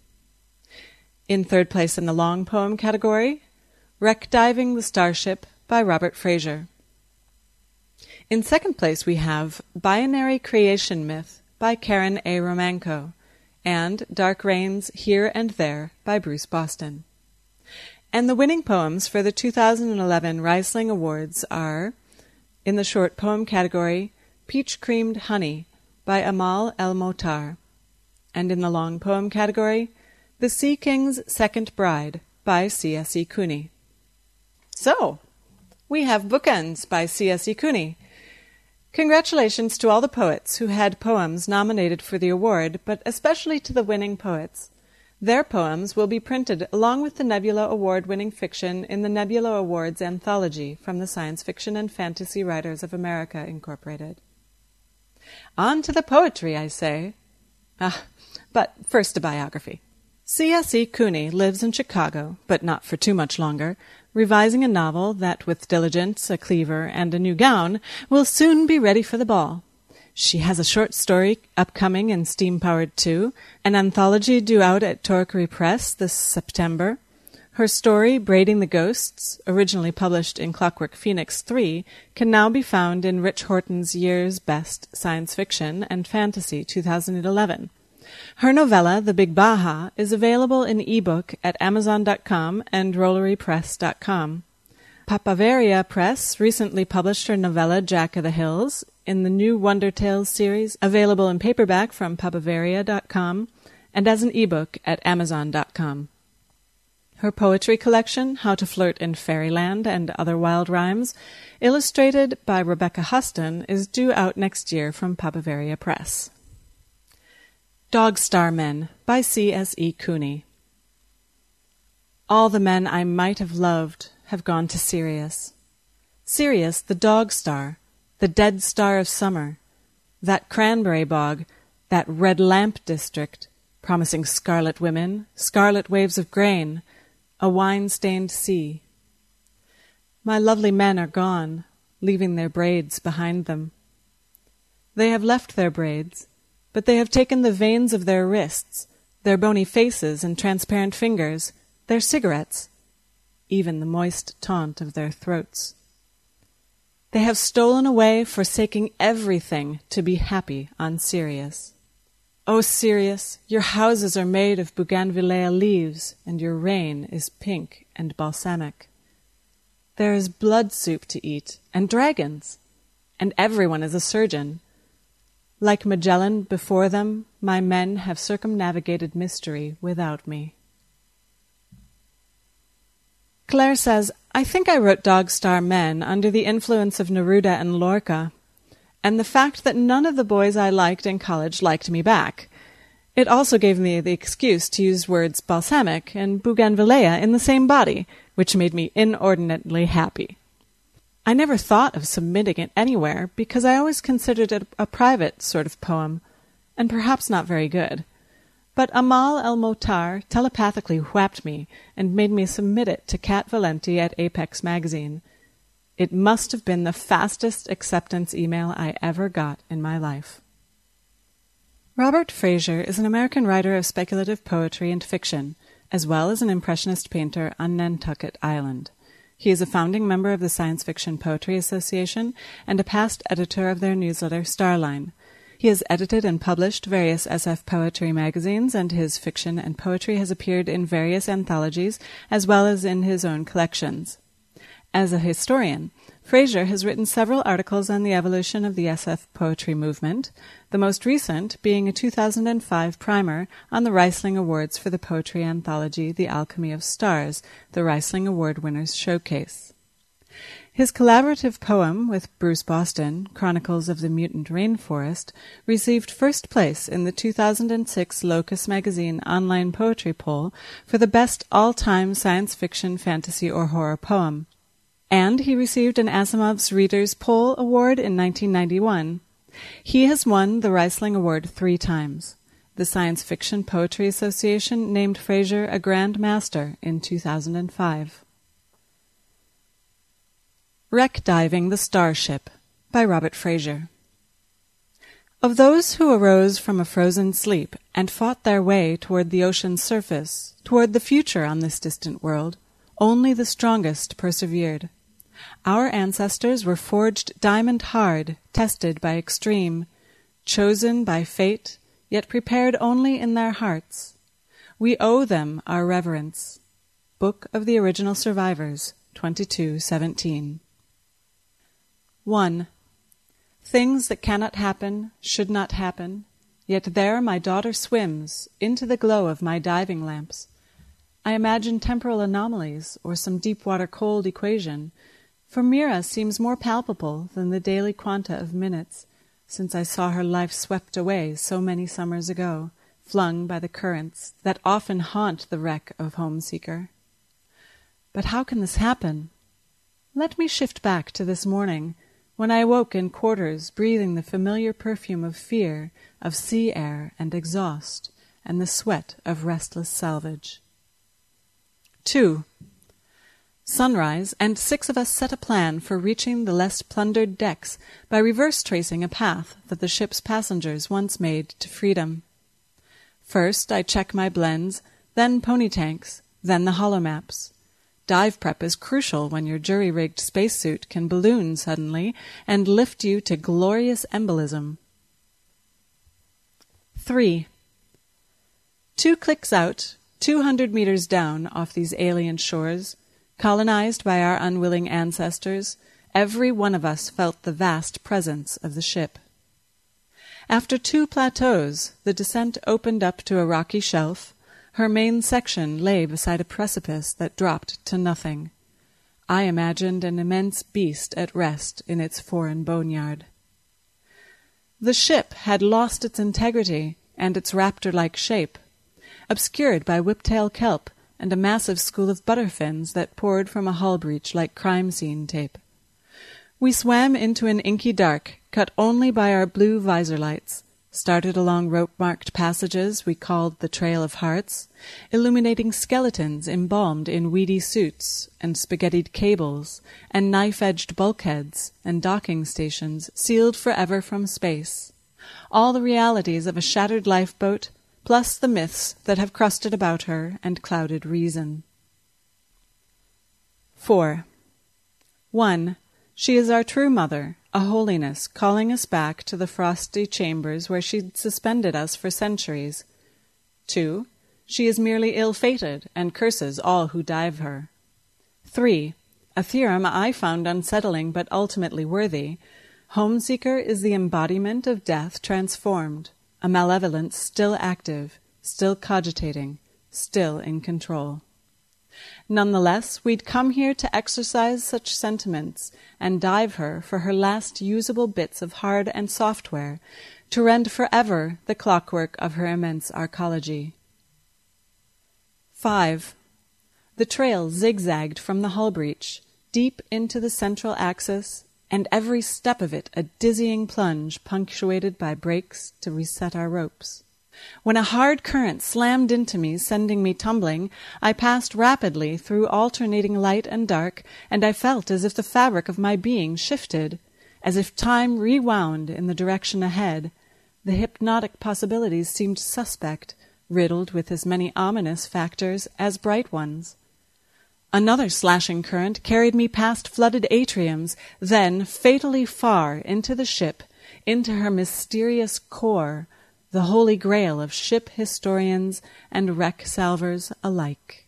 [SPEAKER 11] In third place in the long poem category, Wreck Diving the Starship by Robert Fraser. In second place we have Binary Creation Myth by Karen A. Romanko and Dark Reigns Here and There by Bruce Boston. And the winning poems for the 2011 Riesling Awards are, in the short poem category, Peach Creamed Honey by Amal El-Motar, and in the long poem category, The Sea King's Second Bride by C.S.E. Cooney. So, we have Bookends by C.S.E. Cooney. Congratulations to all the poets who had poems nominated for the award, but especially to the winning poets. Their poems will be printed along with the Nebula Award-winning fiction in the Nebula Awards Anthology from the Science Fiction and Fantasy Writers of America, Incorporated. On to the poetry, I say. But first a biography. C.S.E. Cooney lives in Chicago, but not for too much longer, revising a novel that, with diligence, a cleaver, and a new gown, will soon be ready for the ball. She has a short story upcoming in Steam-Powered 2, an anthology due out at Torquay Press this September. Her story, Braiding the Ghosts, originally published in Clockwork Phoenix 3, can now be found in Rich Horton's Year's Best Science Fiction and Fantasy 2011. Her novella, The Big Baja, is available in ebook at Amazon.com and RolleryPress.com. Papaveria Press recently published her novella, Jack of the Hills, in the new Wonder Tales series, available in paperback from Papaveria.com and as an ebook at Amazon.com. Her poetry collection, How to Flirt in Fairyland and Other Wild Rhymes, illustrated by Rebecca Huston, is due out next year from Papaveria Press. Dog Star Men by C.S.E. Cooney. All the men I might have loved have gone to Sirius. Sirius, the dog star, the dead star of summer, that cranberry bog, that red lamp district, promising scarlet women, scarlet waves of grain, a wine-stained sea. My lovely men are gone, leaving their braids behind them. They have left their braids, but they have taken the veins of their wrists, their bony faces and transparent fingers, their cigarettes, even the moist taunt of their throats. They have stolen away, forsaking everything to be happy on Sirius. O Sirius, your houses are made of bougainvillea leaves, and your rain is pink and balsamic. There is blood soup to eat, and dragons, and everyone is a surgeon. Like Magellan before them, my men have circumnavigated mystery without me. Claire says, I think I wrote Dog Star Men under the influence of Neruda and Lorca, and the fact that none of the boys I liked in college liked me back. It also gave me the excuse to use words balsamic and bougainvillea in the same body, which made me inordinately happy. I never thought of submitting it anywhere because I always considered it a private sort of poem, and perhaps not very good. But Amal El-Motar telepathically whapped me and made me submit it to Kat Valenti at Apex Magazine. It must have been the fastest acceptance email I ever got in my life. Robert Fraser is an American writer of speculative poetry and fiction, as well as an impressionist painter on Nantucket Island. He is a founding member of the Science Fiction Poetry Association and a past editor of their newsletter Starline. He has edited and published various SF poetry magazines, and his fiction and poetry has appeared in various anthologies as well as in his own collections. As a historian, Fraser has written several articles on the evolution of the SF poetry movement, the most recent being a 2005 primer on the Riesling Awards for the poetry anthology The Alchemy of Stars, the Riesling Award Winners Showcase. His collaborative poem with Bruce Boston, Chronicles of the Mutant Rainforest, received first place in the 2006 Locus Magazine online poetry poll for the best all-time science fiction, fantasy, or horror poem. And he received an Asimov's Readers' Poll Award in 1991. He has won the Riesling Award 3 times. The Science Fiction Poetry Association named Fraser a Grand Master in 2005. Wreck Diving the Starship by Robert Fraser. Of those who arose from a frozen sleep and fought their way toward the ocean's surface, toward the future on this distant world, only the strongest persevered. Our ancestors were forged diamond hard, tested by extreme, chosen by fate, yet prepared only in their hearts. We owe them our reverence. Book of the Original Survivors, 22:17. 1. Things that cannot happen, should not happen, yet there my daughter swims, into the glow of my diving lamps. I imagine temporal anomalies, or some deep-water cold equation, for Mira seems more palpable than the daily quanta of minutes, since I saw her life swept away so many summers ago, flung by the currents that often haunt the wreck of Homeseeker. But how can this happen? Let me shift back to this morning, when I awoke in quarters breathing the familiar perfume of fear, of sea air and exhaust, and the sweat of restless salvage. 2. Sunrise, and 6 of us set a plan for reaching the less plundered decks by reverse tracing a path that the ship's passengers once made to freedom. First, I check my blends, then pony tanks, then the holomaps. Dive prep is crucial when your jury-rigged spacesuit can balloon suddenly and lift you to glorious embolism. 3. 2 clicks out, 200 meters down off these alien shores, colonized by our unwilling ancestors, every one of us felt the vast presence of the ship. After 2 plateaus, the descent opened up to a rocky shelf. Her main section lay beside a precipice that dropped to nothing. I imagined an immense beast at rest in its foreign boneyard. The ship had lost its integrity and its raptor-like shape, obscured by whiptail kelp and a massive school of butterfins that poured from a hull breach like crime scene tape. We swam into an inky dark, cut only by our blue visor lights, started along rope-marked passages we called the Trail of Hearts, illuminating skeletons embalmed in weedy suits and spaghettied cables and knife-edged bulkheads and docking stations sealed forever from space. All the realities of a shattered lifeboat, plus the myths that have crusted about her and clouded reason. 4. 1. She is our true mother, a holiness calling us back to the frosty chambers where she'd suspended us for centuries. 2. She is merely ill-fated and curses all who dive her. 3. A theorem I found unsettling but ultimately worthy. Homeseeker is the embodiment of death transformed, a malevolence still active, still cogitating, still in control. Nonetheless, we'd come here to exercise such sentiments and dive her for her last usable bits of hard and software, to rend forever the clockwork of her immense arcology. 5. The trail zigzagged from the hull breach, deep into the central axis, and every step of it a dizzying plunge punctuated by breaks to reset our ropes. When a hard current slammed into me, sending me tumbling, I passed rapidly through alternating light and dark, and I felt as if the fabric of my being shifted, as if time rewound in the direction ahead. The hypnotic possibilities seemed suspect, riddled with as many ominous factors as bright ones. Another slashing current carried me past flooded atriums, then fatally far into the ship, into her mysterious core, the holy grail of ship historians and wreck salvers alike.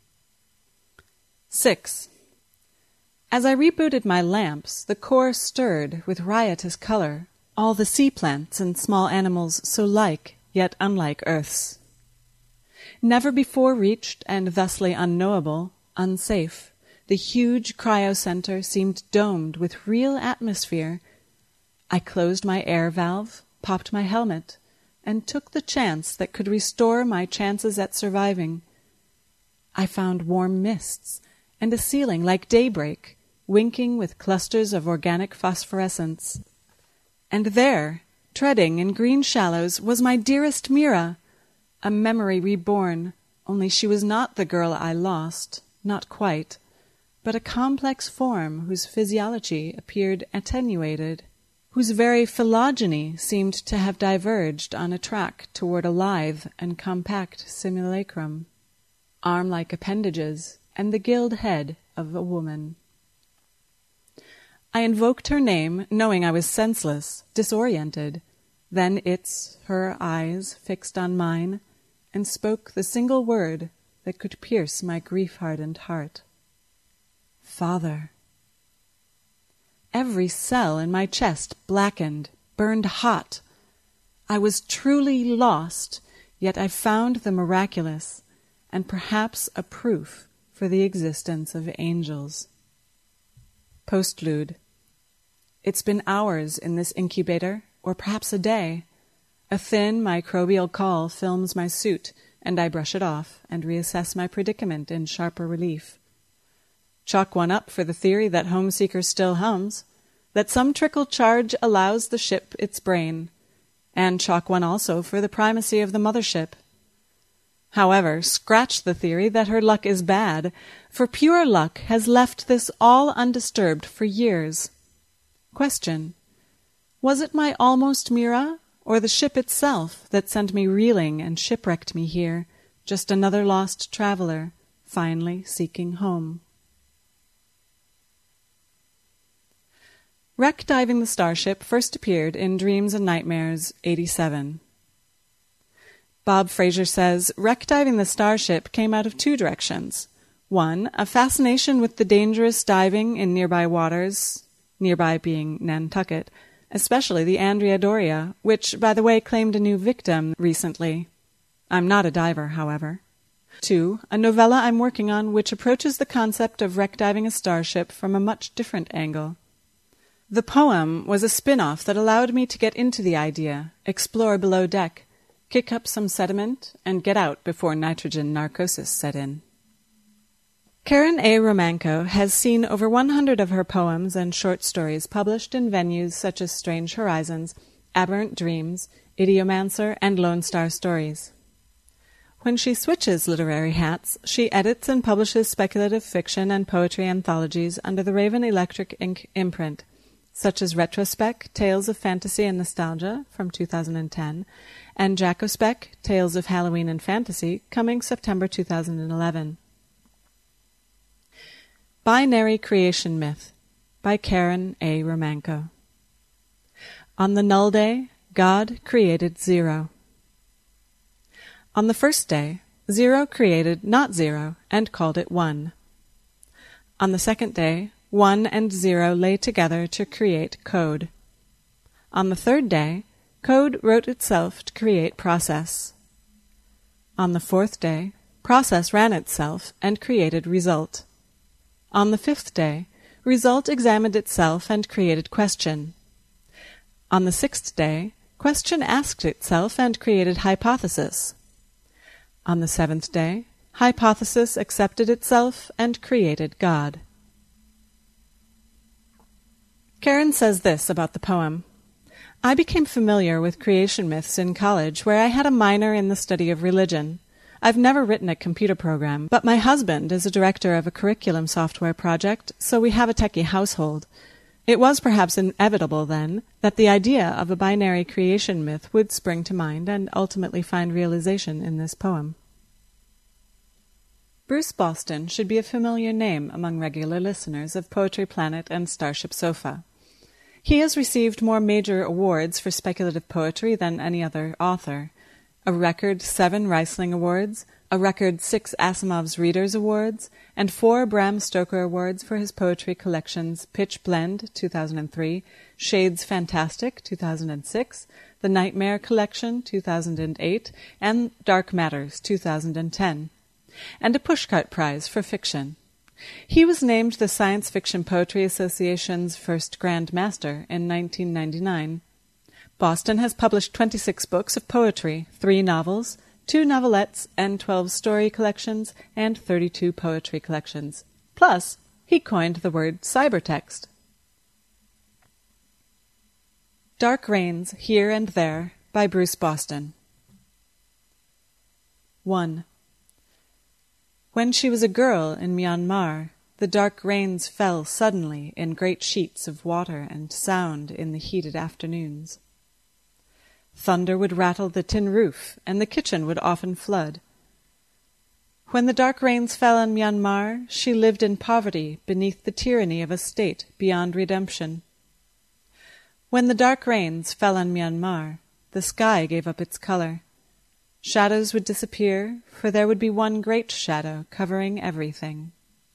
[SPEAKER 11] 6. As I rebooted my lamps, the core stirred with riotous color, all the sea plants and small animals so like, yet unlike Earth's. Never before reached and thusly unknowable, unsafe, the huge cryocenter seemed domed with real atmosphere. I closed my air valve, popped my helmet, and took the chance that could restore my chances at surviving. I found warm mists and a ceiling like daybreak, winking with clusters of organic phosphorescence. And there, treading in green shallows, was my dearest Mira, a memory reborn, only she was not the girl I lost, not quite, but a complex form whose physiology appeared attenuated, whose very phylogeny seemed to have diverged on a track toward a lithe and compact simulacrum, arm-like appendages, and the gilled head of a woman. I invoked her name, knowing I was senseless, disoriented. Then her eyes fixed on mine, and spoke the single word that could pierce my grief-hardened heart. Father. Every cell in my chest blackened, burned hot. I was truly lost, yet I found the miraculous, and perhaps a proof for the existence of angels. Postlude. It's been hours in this incubator, or perhaps a day. A thin microbial caul films my suit, and I brush it off and reassess my predicament in sharper relief. Chalk one up for the theory that Homeseeker still hums, that some trickle charge allows the ship its brain, and chalk one also for the primacy of the mothership. However, scratch the theory that her luck is bad, for pure luck has left this all undisturbed for years. Question. Was it my almost Mira, or the ship itself, that sent me reeling and shipwrecked me here, just another lost traveler, finally seeking home? Wreck Diving the Starship first appeared in Dreams and Nightmares, 87. Bob Fraser says, Wreck Diving the Starship came out of two directions. One, a fascination with the dangerous diving in nearby waters, nearby being Nantucket, especially the Andrea Doria, which, by the way, claimed a new victim recently. I'm not a diver, however. Two, a novella I'm working on which approaches the concept of wreck diving a starship from a much different angle. The poem was a spin-off that allowed me to get into the idea, explore below deck, kick up some sediment, and get out before nitrogen narcosis set in. Karen A. Romanko has seen over 100 of her poems and short stories published in venues such as Strange Horizons, Aberrant Dreams, Idiomancer, and Lone Star Stories. When she switches literary hats, she edits and publishes speculative fiction and poetry anthologies under the Raven Electric Inc. imprint, such as Retrospec, Tales of Fantasy and Nostalgia from 2010, and Jacospec, Tales of Halloween and Fantasy, coming September 2011. Binary Creation Myth by Karen A. Romanko. On the null day, God created zero. On the first day, zero created not zero and called it one. On the second day, 1 and 0 lay together to create code. On the third day, code wrote itself to create process. On the fourth day, process ran itself and created result. On the fifth day, result examined itself and created question. On the sixth day, question asked itself and created hypothesis. On the seventh day, hypothesis accepted itself and created God. Karen says this about the poem. I became familiar with creation myths in college, where I had a minor in the study of religion. I've never written a computer program, but my husband is a director of a curriculum software project, so we have a techie household. It was perhaps inevitable, then, that the idea of a binary creation myth would spring to mind and ultimately find realization in this poem. Bruce Boston should be a familiar name among regular listeners of Poetry Planet and Starship Sofa. He has received more major awards for speculative poetry than any other author. A record 7 Riesling Awards, a record 6 Asimov's Readers Awards, and 4 Bram Stoker Awards for his poetry collections Pitch Blend, 2003, Shades Fantastic, 2006, The Nightmare Collection, 2008, and Dark Matters, 2010, and a Pushcart Prize for fiction. He was named the Science Fiction Poetry Association's first Grand Master in 1999. Boston has published 26 books of poetry, 3 novels, 2 novelettes, and 12 story collections, and 32 poetry collections. Plus, he coined the word cybertext. Dark Rains Here and There by Bruce Boston. 1. When she was a girl in Myanmar, the dark rains fell suddenly in great sheets of water and sound in the heated afternoons. Thunder would rattle the tin roof, and the kitchen would often flood. When the dark rains fell on Myanmar, she lived in poverty beneath the tyranny of a state beyond redemption. When the dark rains fell on Myanmar, the sky gave up its color. Shadows would disappear, for there would be one great shadow covering everything.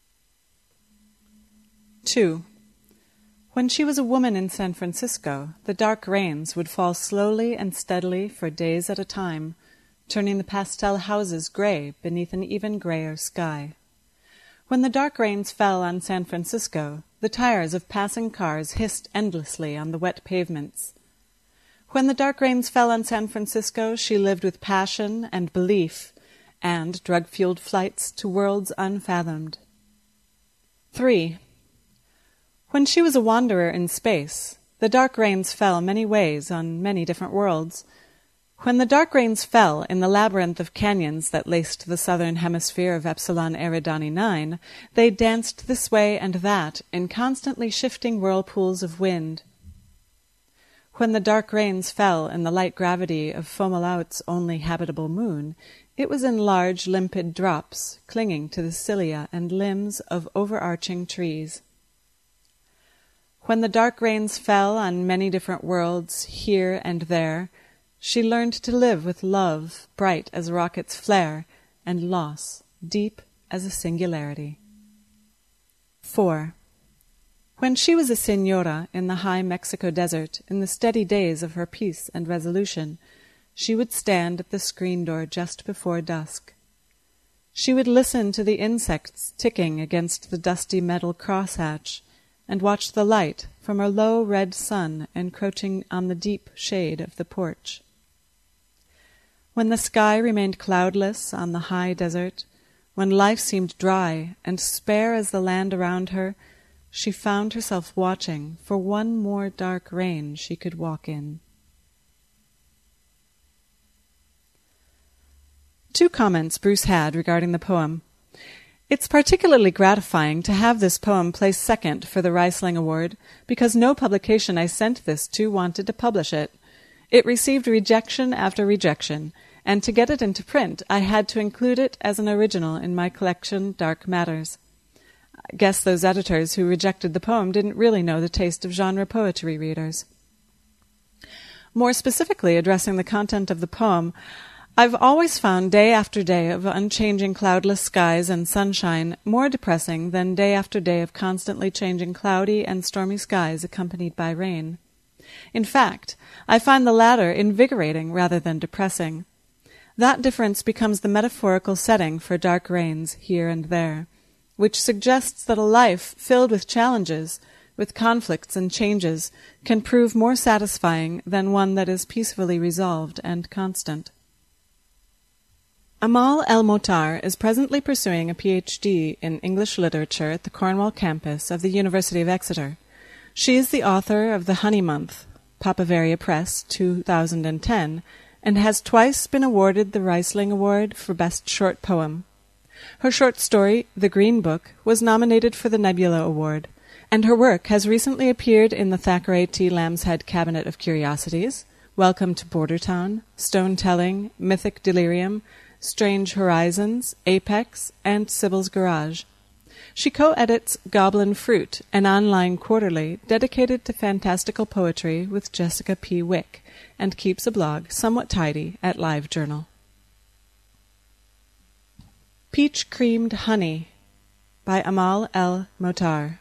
[SPEAKER 11] 2. When she was a woman in San Francisco, the dark rains would fall slowly and steadily for days at a time, turning the pastel houses gray beneath an even grayer sky. When the dark rains fell on San Francisco, the tires of passing cars hissed endlessly on the wet pavements. When the dark rains fell on San Francisco, she lived with passion and belief, and drug-fueled flights to worlds unfathomed. 3. When she was a wanderer in space, the dark rains fell many ways on many different worlds. When the dark rains fell in the labyrinth of canyons that laced the southern hemisphere of Epsilon Eridani 9, they danced this way and that in constantly shifting whirlpools of wind. When the dark rains fell in the light gravity of Fomalhaut's only habitable moon, it was in large, limpid drops, clinging to the cilia and limbs of overarching trees. When the dark rains fell on many different worlds, here and there, she learned to live with love, bright as a rocket's flare, and loss, deep as a singularity. 4. When she was a señora in the high Mexico desert, in the steady days of her peace and resolution, she would stand at the screen door just before dusk. She would listen to the insects ticking against the dusty metal crosshatch, and watch the light from a low red sun encroaching on the deep shade of the porch. When the sky remained cloudless on the high desert, when life seemed dry and spare as the land around her, she found herself watching for one more dark rain she could walk in. 2 comments Bruce had regarding the poem. It's particularly gratifying to have this poem placed second for the Riesling Award because no publication I sent this to wanted to publish it. It received rejection after rejection, and to get it into print, I had to include it as an original in my collection Dark Matters. I guess those editors who rejected the poem didn't really know the taste of genre poetry readers. More specifically addressing the content of the poem, I've always found day after day of unchanging cloudless skies and sunshine more depressing than day after day of constantly changing cloudy and stormy skies accompanied by rain. In fact, I find the latter invigorating rather than depressing. That difference becomes the metaphorical setting for dark rains here and there, which suggests that a life filled with challenges, with conflicts and changes, can prove more satisfying than one that is peacefully resolved and constant. Amal El-Motar is presently pursuing a Ph.D. in English literature at the Cornwall campus of the University of Exeter. She is the author of The Honey Month, Papaveria Press, 2010, and has twice been awarded the Riesling Award for Best Short Poem. Her short story, The Green Book, was nominated for the Nebula Award, and her work has recently appeared in the Thackeray T. Lambshead Cabinet of Curiosities, Welcome to Bordertown, Stone Telling, Mythic Delirium, Strange Horizons, Apex, and Sybil's Garage. She co-edits Goblin Fruit, an online quarterly dedicated to fantastical poetry with Jessica P. Wick, and keeps a blog somewhat tidy at LiveJournal. Peach Creamed Honey by Amal El-Motar.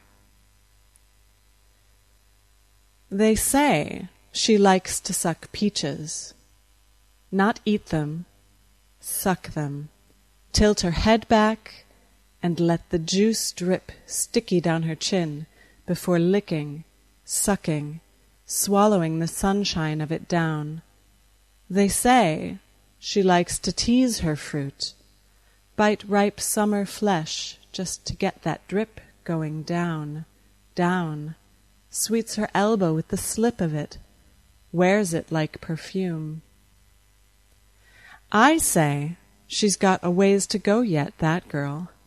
[SPEAKER 11] They say she likes to suck peaches, not eat them, suck them, tilt her head back, and let the juice drip sticky down her chin before licking, sucking, swallowing the sunshine of it down. They say she likes to tease her fruit, bite ripe summer flesh just to get that drip going down, down, sweets her elbow with the slip of it, wears it like perfume. I say she's got a ways to go yet, that girl.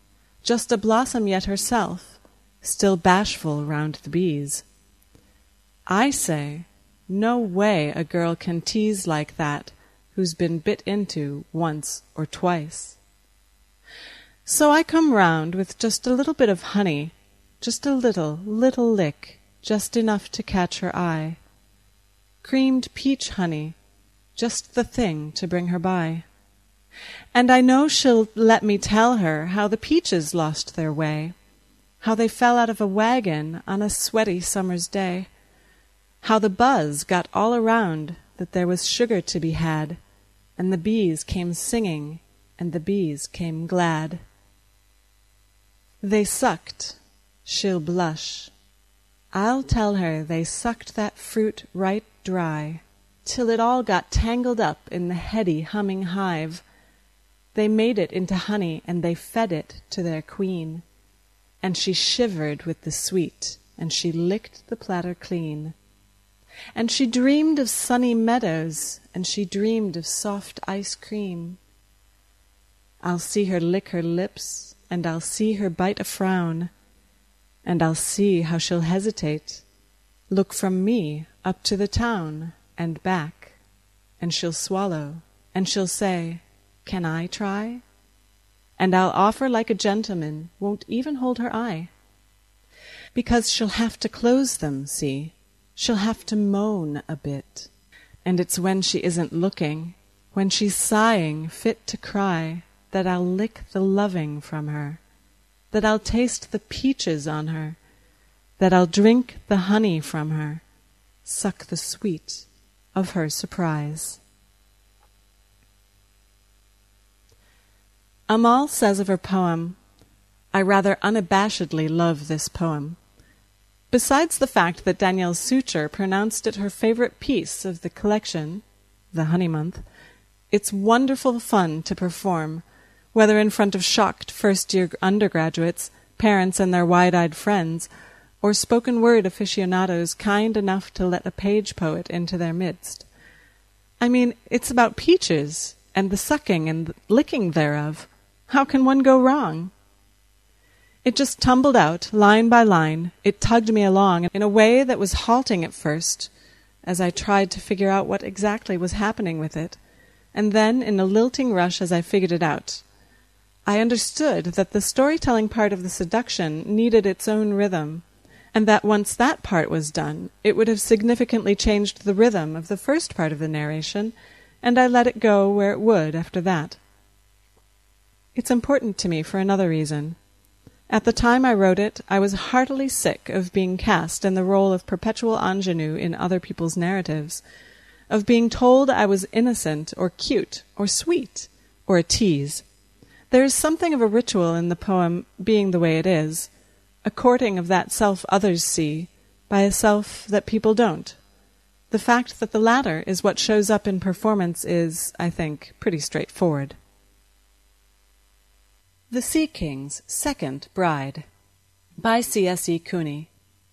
[SPEAKER 11] just a blossom yet herself, still bashful round the bees. I say, no way a girl can tease like that who's been bit into once or twice. So I come round with just a little bit of honey, just a little lick, just enough to catch her eye. Creamed peach honey, just the thing to bring her by. And I know she'll let me tell her how the peaches lost their way, how they fell out of a wagon on a sweaty summer's day, how the buzz got all around that there was sugar to be had, and the bees came singing, and the bees came glad. They sucked, she'll blush. I'll tell her they sucked that fruit right dry, till it all got tangled up in the heady humming hive. They made it into honey, and they fed it to their queen. And she shivered with the sweet, and she licked the platter clean. And she dreamed of sunny meadows, and she dreamed of soft ice cream. I'll see her lick her lips, and I'll see her bite a frown, and I'll see how she'll hesitate, look from me up to the town and back, and she'll swallow, and she'll say, "Can I try?" And I'll offer like a gentleman, won't even hold her eye. Because she'll have to close them, see, she'll have to moan a bit, and it's when she isn't looking, when she's sighing fit to cry, that I'll lick the loving from her, that I'll taste the peaches on her, that I'll drink the honey from her, suck the sweet of her surprise. Amal says of her poem, I rather unabashedly love this poem. Besides the fact that Danielle Sucher pronounced it her favorite piece of the collection, The Honey Month, it's wonderful fun to perform, whether in front of shocked first-year undergraduates, parents and their wide-eyed friends, or spoken-word aficionados kind enough to let a page poet into their midst. I mean, it's about peaches, and the sucking and licking thereof. How can one go wrong? It just tumbled out, line by line. It tugged me along in a way that was halting at first, as I tried to figure out what exactly was happening with it, and then in a lilting rush as I figured it out. I understood that the storytelling part of the seduction needed its own rhythm, and that once that part was done, it would have significantly changed the rhythm of the first part of the narration, and I let it go where it would after that. It's important to me for another reason. At the time I wrote it, I was heartily sick of being cast in the role of perpetual ingenue in other people's narratives, of being told I was innocent or cute or sweet or a tease. There is something of a ritual in the poem being the way it is, a courting of that self others see, by a self that people don't. The fact that the latter is what shows up in performance is, I think, pretty straightforward. The Sea King's Second Bride by C.S.E. Cooney.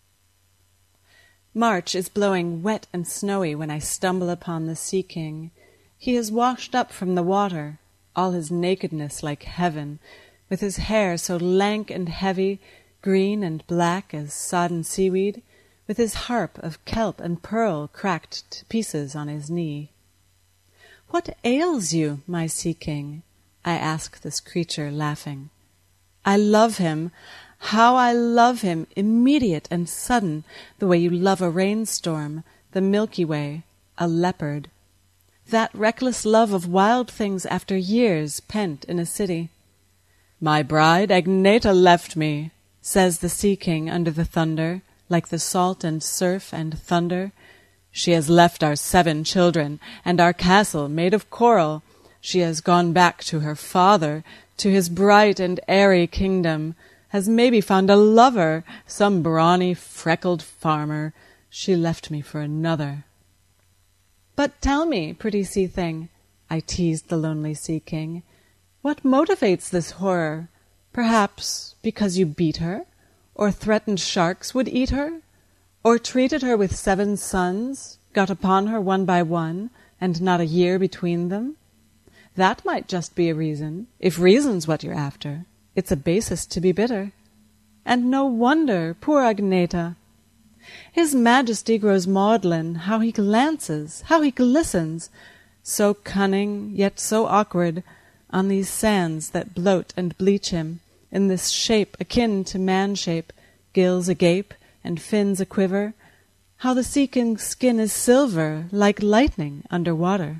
[SPEAKER 11] March is blowing wet and snowy when I stumble upon the Sea King. He is washed up from the water, all his nakedness like heaven, with his hair so lank and heavy, green and black as sodden seaweed, with his harp of kelp and pearl cracked to pieces on his knee. "What ails you, my Sea King?" I ask this creature, laughing. I love him. How I love him, immediate and sudden, the way you love a rainstorm, the Milky Way, a leopard. That reckless love of wild things after years pent in a city. "My bride Agneta left me," says the Sea King under the thunder, like the salt and surf and thunder. "She has left our 7 children, and our castle made of coral. She has gone back to her father, to his bright and airy kingdom, has maybe found a lover, some brawny, freckled farmer. She left me for another." "But tell me, pretty sea thing," I teased the lonely Sea King, "what motivates this horror? Perhaps because you beat her, or threatened sharks would eat her, or treated her with 7 sons, got upon her one by one, and not a year between them? That might just be a reason, if reason's what you're after." It's a basis to be bitter. And no wonder, poor Agneta. His Majesty grows maudlin, how he glances, how he glistens, so cunning, yet so awkward, on these sands that bloat and bleach him, in this shape akin to man-shape, gills agape, and fins a-quiver, how the sea king's skin is silver, like lightning under water.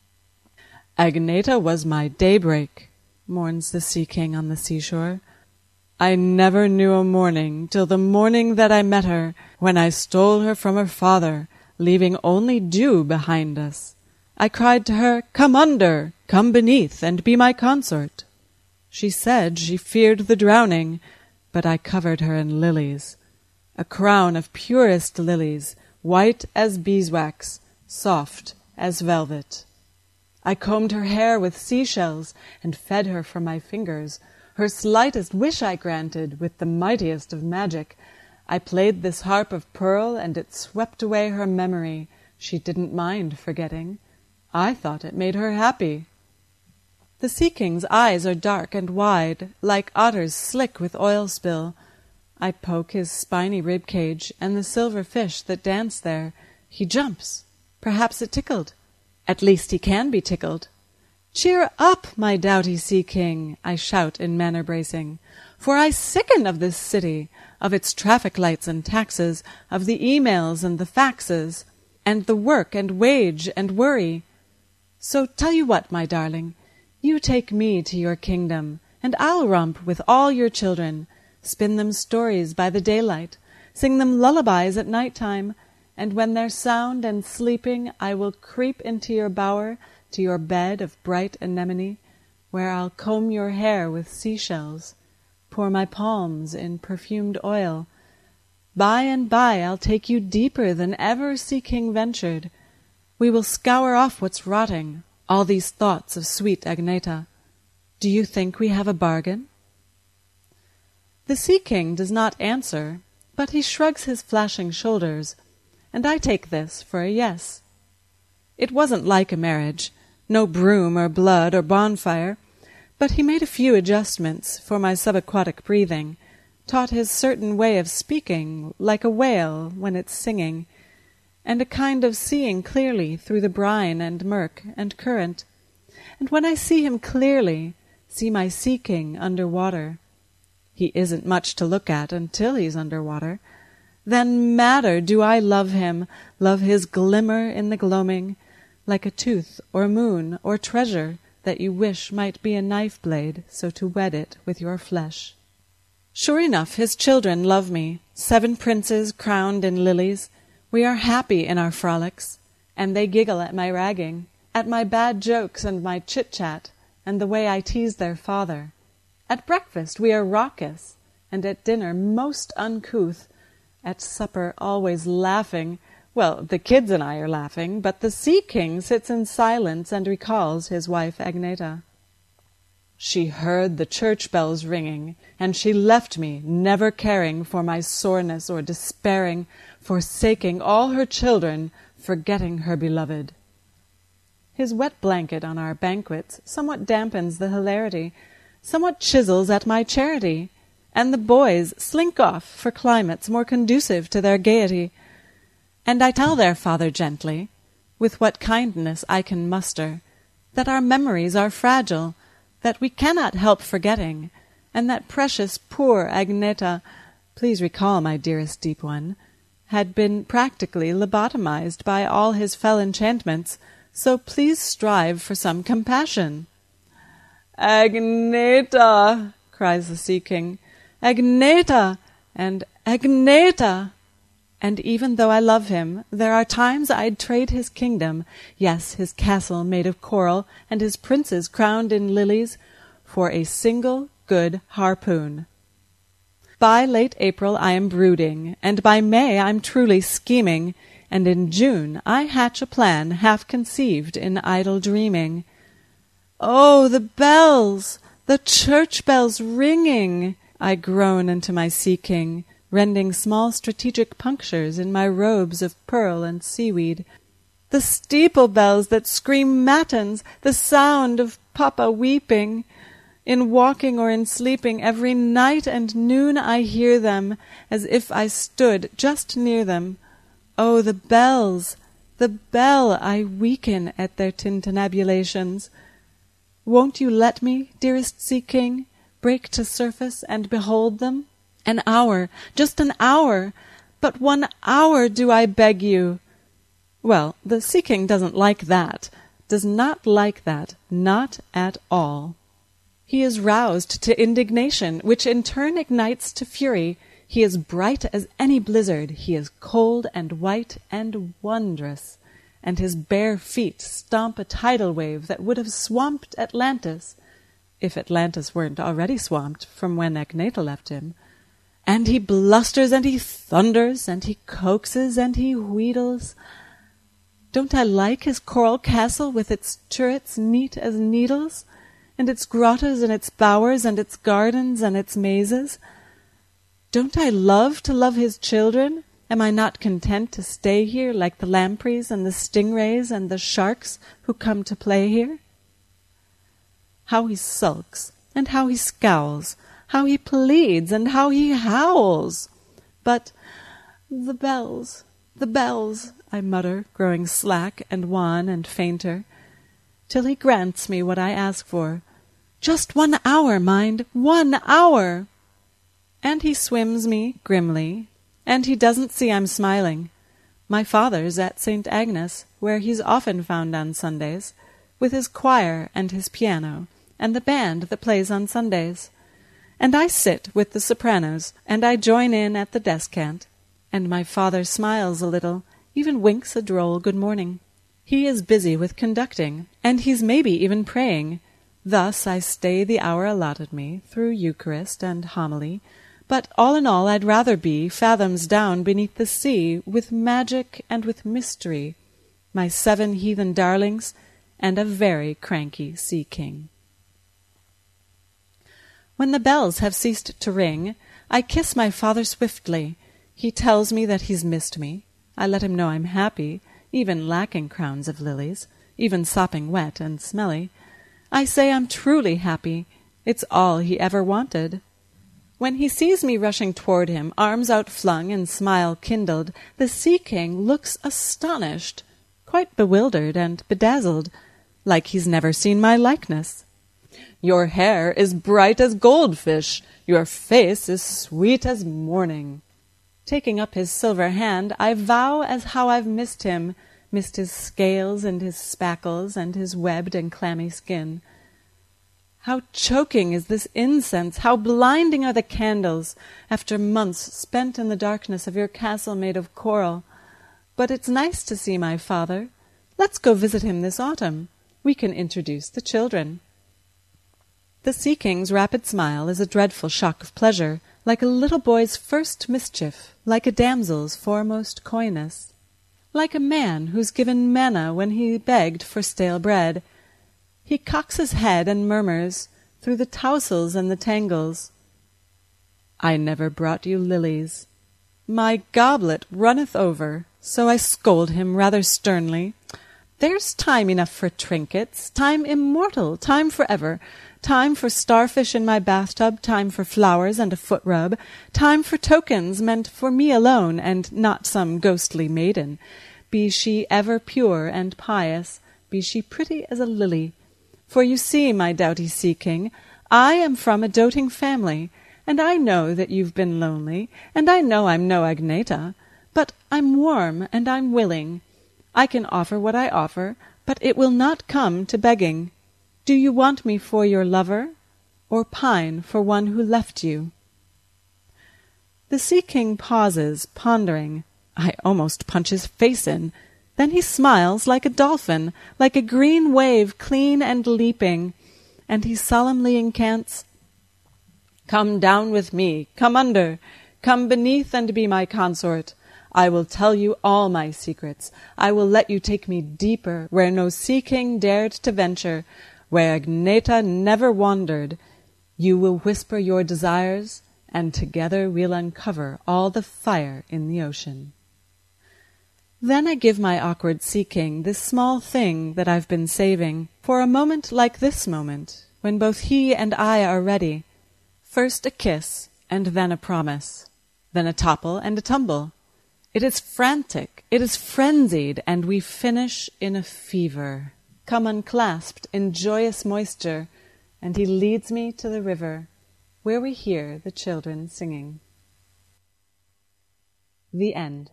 [SPEAKER 11] Agneta was my daybreak, mourns the sea king on the seashore. I never knew a morning till the morning that I met her, when I stole her from her father, leaving only dew behind us. I cried to her, "Come under, come beneath, and be my consort." She said she feared the drowning, but I covered her in lilies, a crown of purest lilies, white as beeswax, soft as velvet. I combed her hair with seashells, and fed her from my fingers. Her slightest wish I granted, with the mightiest of magic. I played this harp of pearl, and it swept away her memory. She didn't mind forgetting. I thought it made her happy. The sea king's eyes are dark and wide, like otters slick with oil spill. I poke his spiny rib cage, and the silver fish that dance there. He jumps. Perhaps it tickled. At least he can be tickled. "Cheer up, my doughty sea king," I shout in manner bracing, "for I sicken of this city, of its traffic lights and taxes, of the emails and the faxes, and the work and wage and worry. So tell you what, my darling, you take me to your kingdom, and I'll romp with all your children, spin them stories by the daylight, sing them lullabies at night time, and when they're sound and sleeping, I will creep into your bower, to your bed of bright anemone, where I'll comb your hair with seashells, pour my palms in perfumed oil. By and by I'll take you deeper than ever sea king ventured. We will scour off what's rotting, all these thoughts of sweet Agneta. Do you think we have a bargain?" The sea king does not answer, but he shrugs his flashing shoulders, and I take this for a yes. It wasn't like a marriage, no broom or blood or bonfire, but he made a few adjustments for my subaquatic breathing, taught his certain way of speaking, like a whale when it's singing, and a kind of seeing clearly through the brine and murk and current. And when I see him clearly, see my sea king under water, he isn't much to look at until he's under water, then madder do I love him, love his glimmer in the gloaming, like a tooth or moon or treasure that you wish might be a knife blade, so to wed it with your flesh. Sure enough, his children love me, 7 princes crowned in lilies. We are happy in our frolics, and they giggle at my ragging, at my bad jokes and my chit-chat, and the way I tease their father. At breakfast we are raucous, and at dinner most uncouth, at supper always laughing. Well, the kids and I are laughing, but the sea king sits in silence and recalls his wife Agneta. She heard the church bells ringing, and she left me, never caring for my soreness or despairing, forsaking all her children, forgetting her beloved. His wet blanket on our banquets somewhat dampens the hilarity, somewhat chisels at my charity, and the boys slink off for climates more conducive to their gaiety. And I tell their father gently, with what kindness I can muster, that our memories are fragile, that we cannot help forgetting, and that precious poor Agneta, please recall, my dearest deep one, had been practically lobotomized by all his fell enchantments, so please strive for some compassion. "Agneta!" cries the sea king. "Agneta!" and "Agneta!" And even though I love him, there are times I'd trade his kingdom, yes, his castle made of coral, and his princes crowned in lilies, for a single good harpoon. By late April I am brooding, and by May I'm truly scheming, and in June I hatch a plan half conceived in idle dreaming. "Oh, the bells! The church bells ringing!" I groan into my sea king, rending small strategic punctures in my robes of pearl and seaweed. "The steeple bells that scream matins, the sound of Papa weeping. In walking or in sleeping, every night and noon I hear them, as if I stood just near them. Oh, the bells! The bell! I weaken at their tintinnabulations. Won't you let me, dearest Sea King, break to surface and behold them? An hour, just an hour, but 1 hour do I beg you. Well, the Sea King doesn't like that, does not like that, not at all. He is roused to indignation, which in turn ignites to fury. He is bright as any blizzard, he is cold and white and wondrous, and his bare feet stomp a tidal wave that would have swamped Atlantis, if Atlantis weren't already swamped from when Agneta left him. And he blusters and he thunders and he coaxes and he wheedles. Don't I like his coral castle with its turrets neat as needles, and its grottos and its bowers and its gardens and its mazes? Don't I love to love his children? Am I not content to stay here like the lampreys and the stingrays and the sharks who come to play here? How he sulks, and how he scowls, how he pleads, and how he howls! But the bells, I mutter, growing slack and wan and fainter, till he grants me what I ask for. Just 1 hour, mind, 1 hour! And he swims me grimly, and he doesn't see I'm smiling. My father's at St. Agnes, where he's often found on Sundays, with his choir and his piano, and the band that plays on Sundays. And I sit with the sopranos, and I join in at the descant, and my father smiles a little, even winks a droll good morning. He is busy with conducting, and he's maybe even praying. Thus I stay the hour allotted me, through Eucharist and homily, but all in all I'd rather be fathoms down beneath the sea, with magic and with mystery, my 7 heathen darlings, and a very cranky Sea King. When the bells have ceased to ring, I kiss my father swiftly. He tells me that he's missed me. I let him know I'm happy, even lacking crowns of lilies, even sopping wet and smelly. I say I'm truly happy. It's all he ever wanted. When he sees me rushing toward him, arms outflung and smile kindled, the Sea King looks astonished, quite bewildered and bedazzled, like he's never seen my likeness. Your hair is bright as goldfish, your face is sweet as morning. Taking up his silver hand, I vow as how I've missed him, missed his scales and his spackles and his webbed and clammy skin. How choking is this incense, how blinding are the candles, after months spent in the darkness of your castle made of coral. But it's nice to see my father. Let's go visit him this autumn. We can introduce the children. The Sea King's rapid smile is a dreadful shock of pleasure, like a little boy's first mischief, like a damsel's foremost coyness, like a man who's given manna when he begged for stale bread. He cocks his head and murmurs, through the tousles and the tangles, I never brought you lilies. My goblet runneth over, so I scold him rather sternly. There's time enough for trinkets, time immortal, time forever, time for starfish in my bathtub, time for flowers and a foot rub, time for tokens meant for me alone and not some ghostly maiden. Be she ever pure and pious, be she pretty as a lily. For you see, my doughty Sea King, I am from a doting family, and I know that you've been lonely, and I know I'm no Agneta, but I'm warm and I'm willing. I can offer what I offer, but it will not come to begging. Do you want me for your lover, or pine for one who left you? The Sea King pauses, pondering. I almost punch his face in. Then he smiles like a dolphin, like a green wave clean and leaping, and he solemnly incants, Come down with me, come under, come beneath and be my consort. I will tell you all my secrets. I will let you take me deeper, where no Sea King dared to venture, where Agneta never wandered. You will whisper your desires, and together we'll uncover all the fire in the ocean. Then I give my awkward Sea King this small thing that I've been saving, for a moment like this moment, when both he and I are ready. First a kiss, and then a promise, then a topple and a tumble. It is frantic, it is frenzied, and we finish in a fever. Come unclasped in joyous moisture, and he leads me to the river, where we hear the children singing. The end.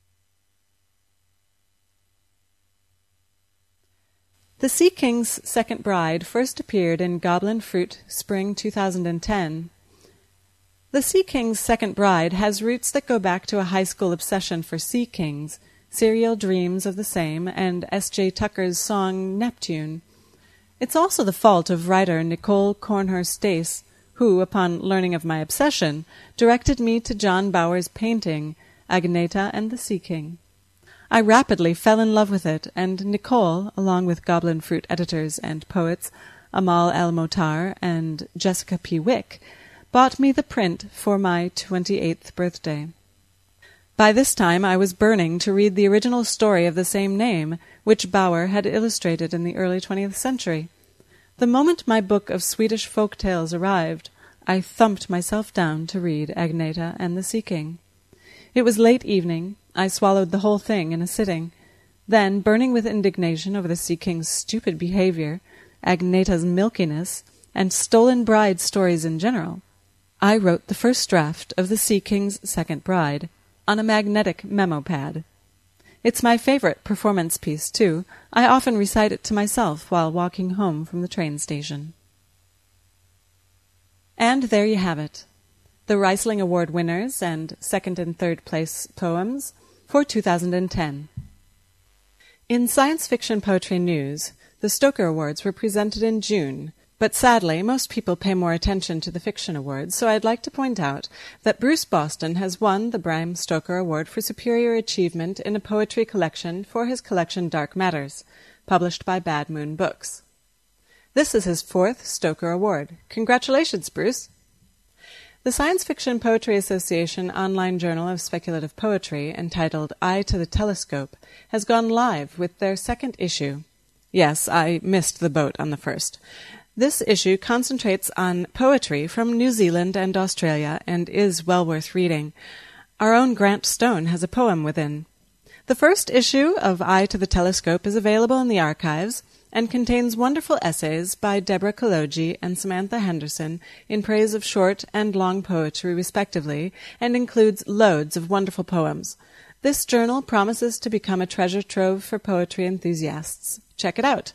[SPEAKER 11] The Sea King's Second Bride first appeared in Goblin Fruit, spring 2010. The Sea King's Second Bride has roots that go back to a high school obsession for sea kings, serial dreams of the same, and S.J. Tucker's song Neptune. It's also the fault of writer Nicole Cornhurst-Dace, who, upon learning of my obsession, directed me to John Bauer's painting, Agneta and the Sea King. I rapidly fell in love with it, and Nicole, along with Goblin Fruit editors and poets Amal El-Motar and Jessica P. Wick, bought me the print for my 28th birthday. By this time I was burning to read the original story of the same name, which Bauer had illustrated in the early 20th century. The moment my book of Swedish folk tales arrived, I thumped myself down to read Agneta and the Sea King. It was late evening. I swallowed the whole thing in a sitting. Then, burning with indignation over the Sea King's stupid behavior, Agneta's milkiness, and stolen bride stories in general, I wrote the first draft of the Sea King's Second Bride on a magnetic memo pad. It's my favorite performance piece, too. I often recite it to myself while walking home from the train station. And there you have it. The Reisling Award winners and second and third place poems for 2010. In science fiction poetry news, the Stoker Awards were presented in June, but sadly most people pay more attention to the fiction awards, so I'd like to point out that Bruce Boston has won the Bram Stoker Award for Superior Achievement in a Poetry Collection for his collection Dark Matters, published by Bad Moon Books. This is his 4th Stoker Award. Congratulations, Bruce! The Science Fiction Poetry Association online journal of speculative poetry, entitled Eye to the Telescope, has gone live with their 2nd issue. Yes, I missed the boat on the first. This issue concentrates on poetry from New Zealand and Australia and is well worth reading. Our own Grant Stone has a poem within. The first issue of Eye to the Telescope is available in the archives and contains wonderful essays by Deborah Kalogi and Samantha Henderson in praise of short and long poetry, respectively, and includes loads of wonderful poems. This journal promises to become a treasure trove for poetry enthusiasts. Check it out.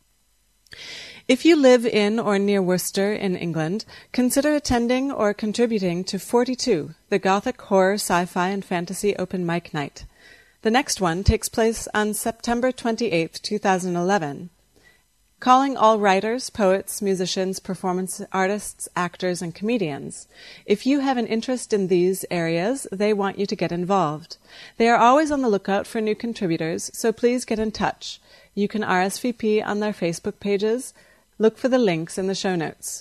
[SPEAKER 11] If you live in or near Worcester in England, consider attending or contributing to 42, the Gothic Horror, Sci-Fi, and Fantasy Open Mic Night. The next one takes place on September 28, 2011. Calling all writers, poets, musicians, performance artists, actors, and comedians. If you have an interest in these areas, they want you to get involved. They are always on the lookout for new contributors, so please get in touch. You can RSVP on their Facebook pages. Look for the links in the show notes.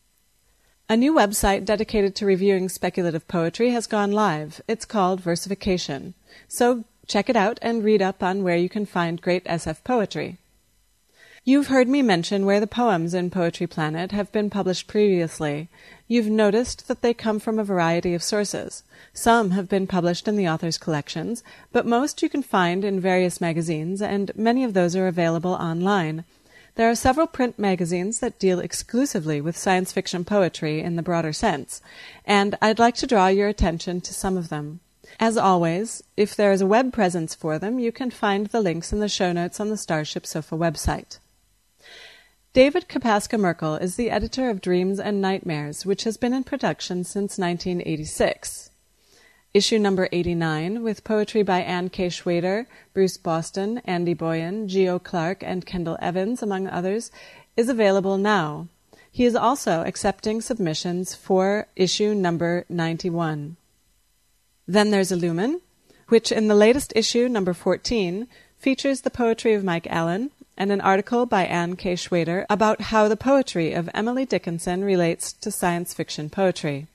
[SPEAKER 11] A new website dedicated to reviewing speculative poetry has gone live. It's called Versification. So check it out and read up on where you can find great SF poetry. You've heard me mention where the poems in Poetry Planet have been published previously. You've noticed that they come from a variety of sources. Some have been published in the author's collections, but most you can find in various magazines, and many of those are available online. There are several print magazines that deal exclusively with science fiction poetry in the broader sense, and I'd like to draw your attention to some of them. As always, if there is a web presence for them, you can find the links in the show notes on the Starship Sofa website. David Kapaska Merkel is the editor of Dreams and Nightmares, which has been in production since 1986. Issue number 89, with poetry by Anne K. Schwader, Bruce Boston, Andy Boyan, Geo Clark, and Kendall Evans, among others, is available now. He is also accepting submissions for issue number 91. Then there's Illumin, which in the latest issue, number 14, features the poetry of Mike Allen and an article by Anne K. Schwader about how the poetry of Emily Dickinson relates to science fiction poetry.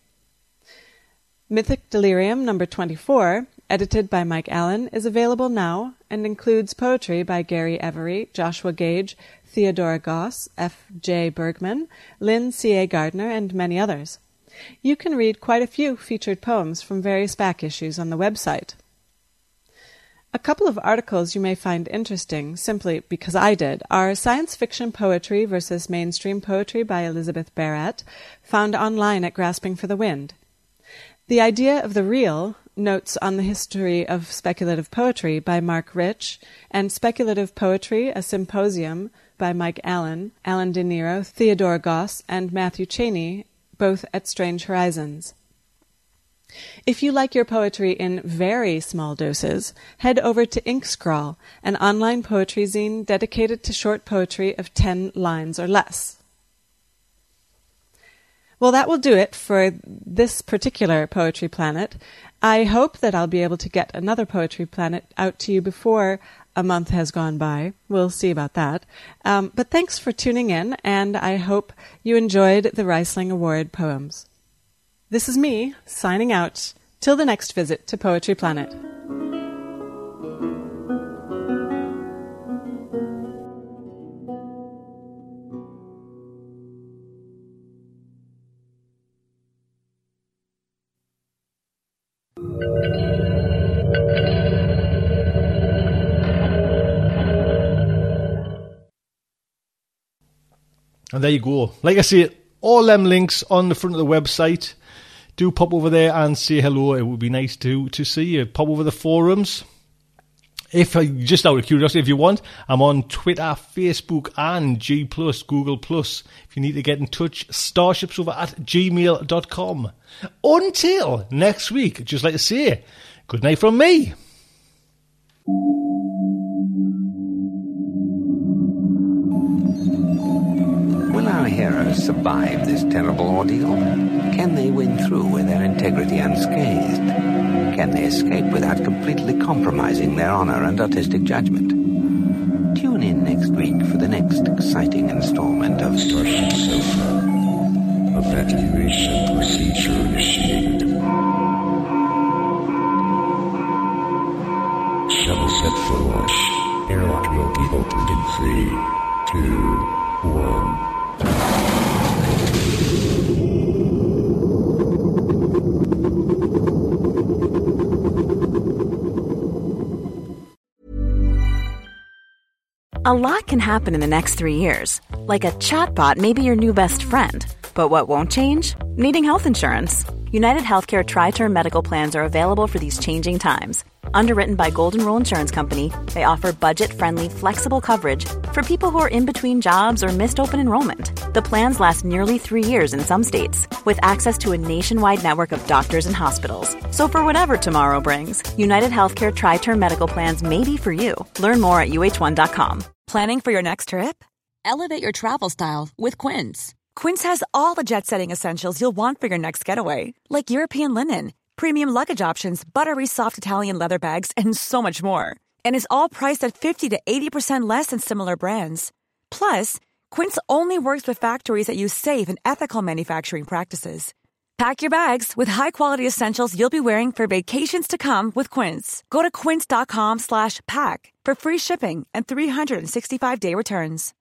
[SPEAKER 11] Mythic Delirium number 24, edited by Mike Allen, is available now and includes poetry by Gary Every, Joshua Gage, Theodora Goss, F.J. Bergman, Lynn C.A. Gardner, and many others. You can read quite a few featured poems from various back issues on the website. A couple of articles you may find interesting, simply because I did, are Science Fiction Poetry versus Mainstream Poetry by Elizabeth Barrett, found online at Grasping for the Wind. The Idea of the Real, Notes on the History of Speculative Poetry by Mark Rich, and Speculative Poetry, a Symposium by Mike Allen, Alan De Niro, Theodora Goss, and Matthew Cheney, both at Strange Horizons. If you like your poetry in very small doses, head over to Inkscrawl, an online poetry zine dedicated to short poetry of 10 lines or less. Well, that will do it for this particular Poetry Planet. I hope that I'll be able to get another Poetry Planet out to you before a month has gone by. We'll see about that. But thanks for tuning in, and I hope you enjoyed the Riesling Award poems. This is me, signing out. Till the next visit to Poetry Planet.
[SPEAKER 5] And there you go. Like I say, all them links on the front of the website. Do pop over there and say hello. It would be nice to see you. Pop over the forums. If just out of curiosity, if you want, I'm on Twitter, Facebook, and G+, Google+. If you need to get in touch, starshipsover@gmail.com. Until next week, just like to say, good night from me.
[SPEAKER 12] Will our heroes survive this terrible ordeal? Can they win through with their integrity unscathed? Can they escape without completely compromising their honor and artistic judgment? Tune in next week for the next exciting installment of
[SPEAKER 13] Starship Sofa. Evacuation procedure initiated. Shuttle set for launch. Airlock will be opened in 3, 2, 1.
[SPEAKER 14] A lot can happen in the next 3 years. Like a chatbot may be your new best friend. But what won't change? Needing health insurance. United Healthcare Tri-Term Medical Plans are available for these changing times. Underwritten by Golden Rule Insurance Company, they offer budget-friendly, flexible coverage for people who are in between jobs or missed open enrollment. The plans last nearly 3 years in some states, with access to a nationwide network of doctors and hospitals. So for whatever tomorrow brings, United Healthcare Tri-Term Medical Plans may be for you. Learn more at uh1.com.
[SPEAKER 15] Planning for your next trip? Elevate your travel style with Quince. Quince has all the jet-setting essentials you'll want for your next getaway, like European linen, premium luggage options, buttery soft Italian leather bags, and so much more. And is all priced at 50 to 80% less than similar brands. Plus, Quince only works with factories that use safe and ethical manufacturing practices. Pack your bags with high-quality essentials you'll be wearing for vacations to come with Quince. Go to quince.com/pack for free shipping and 365-day returns.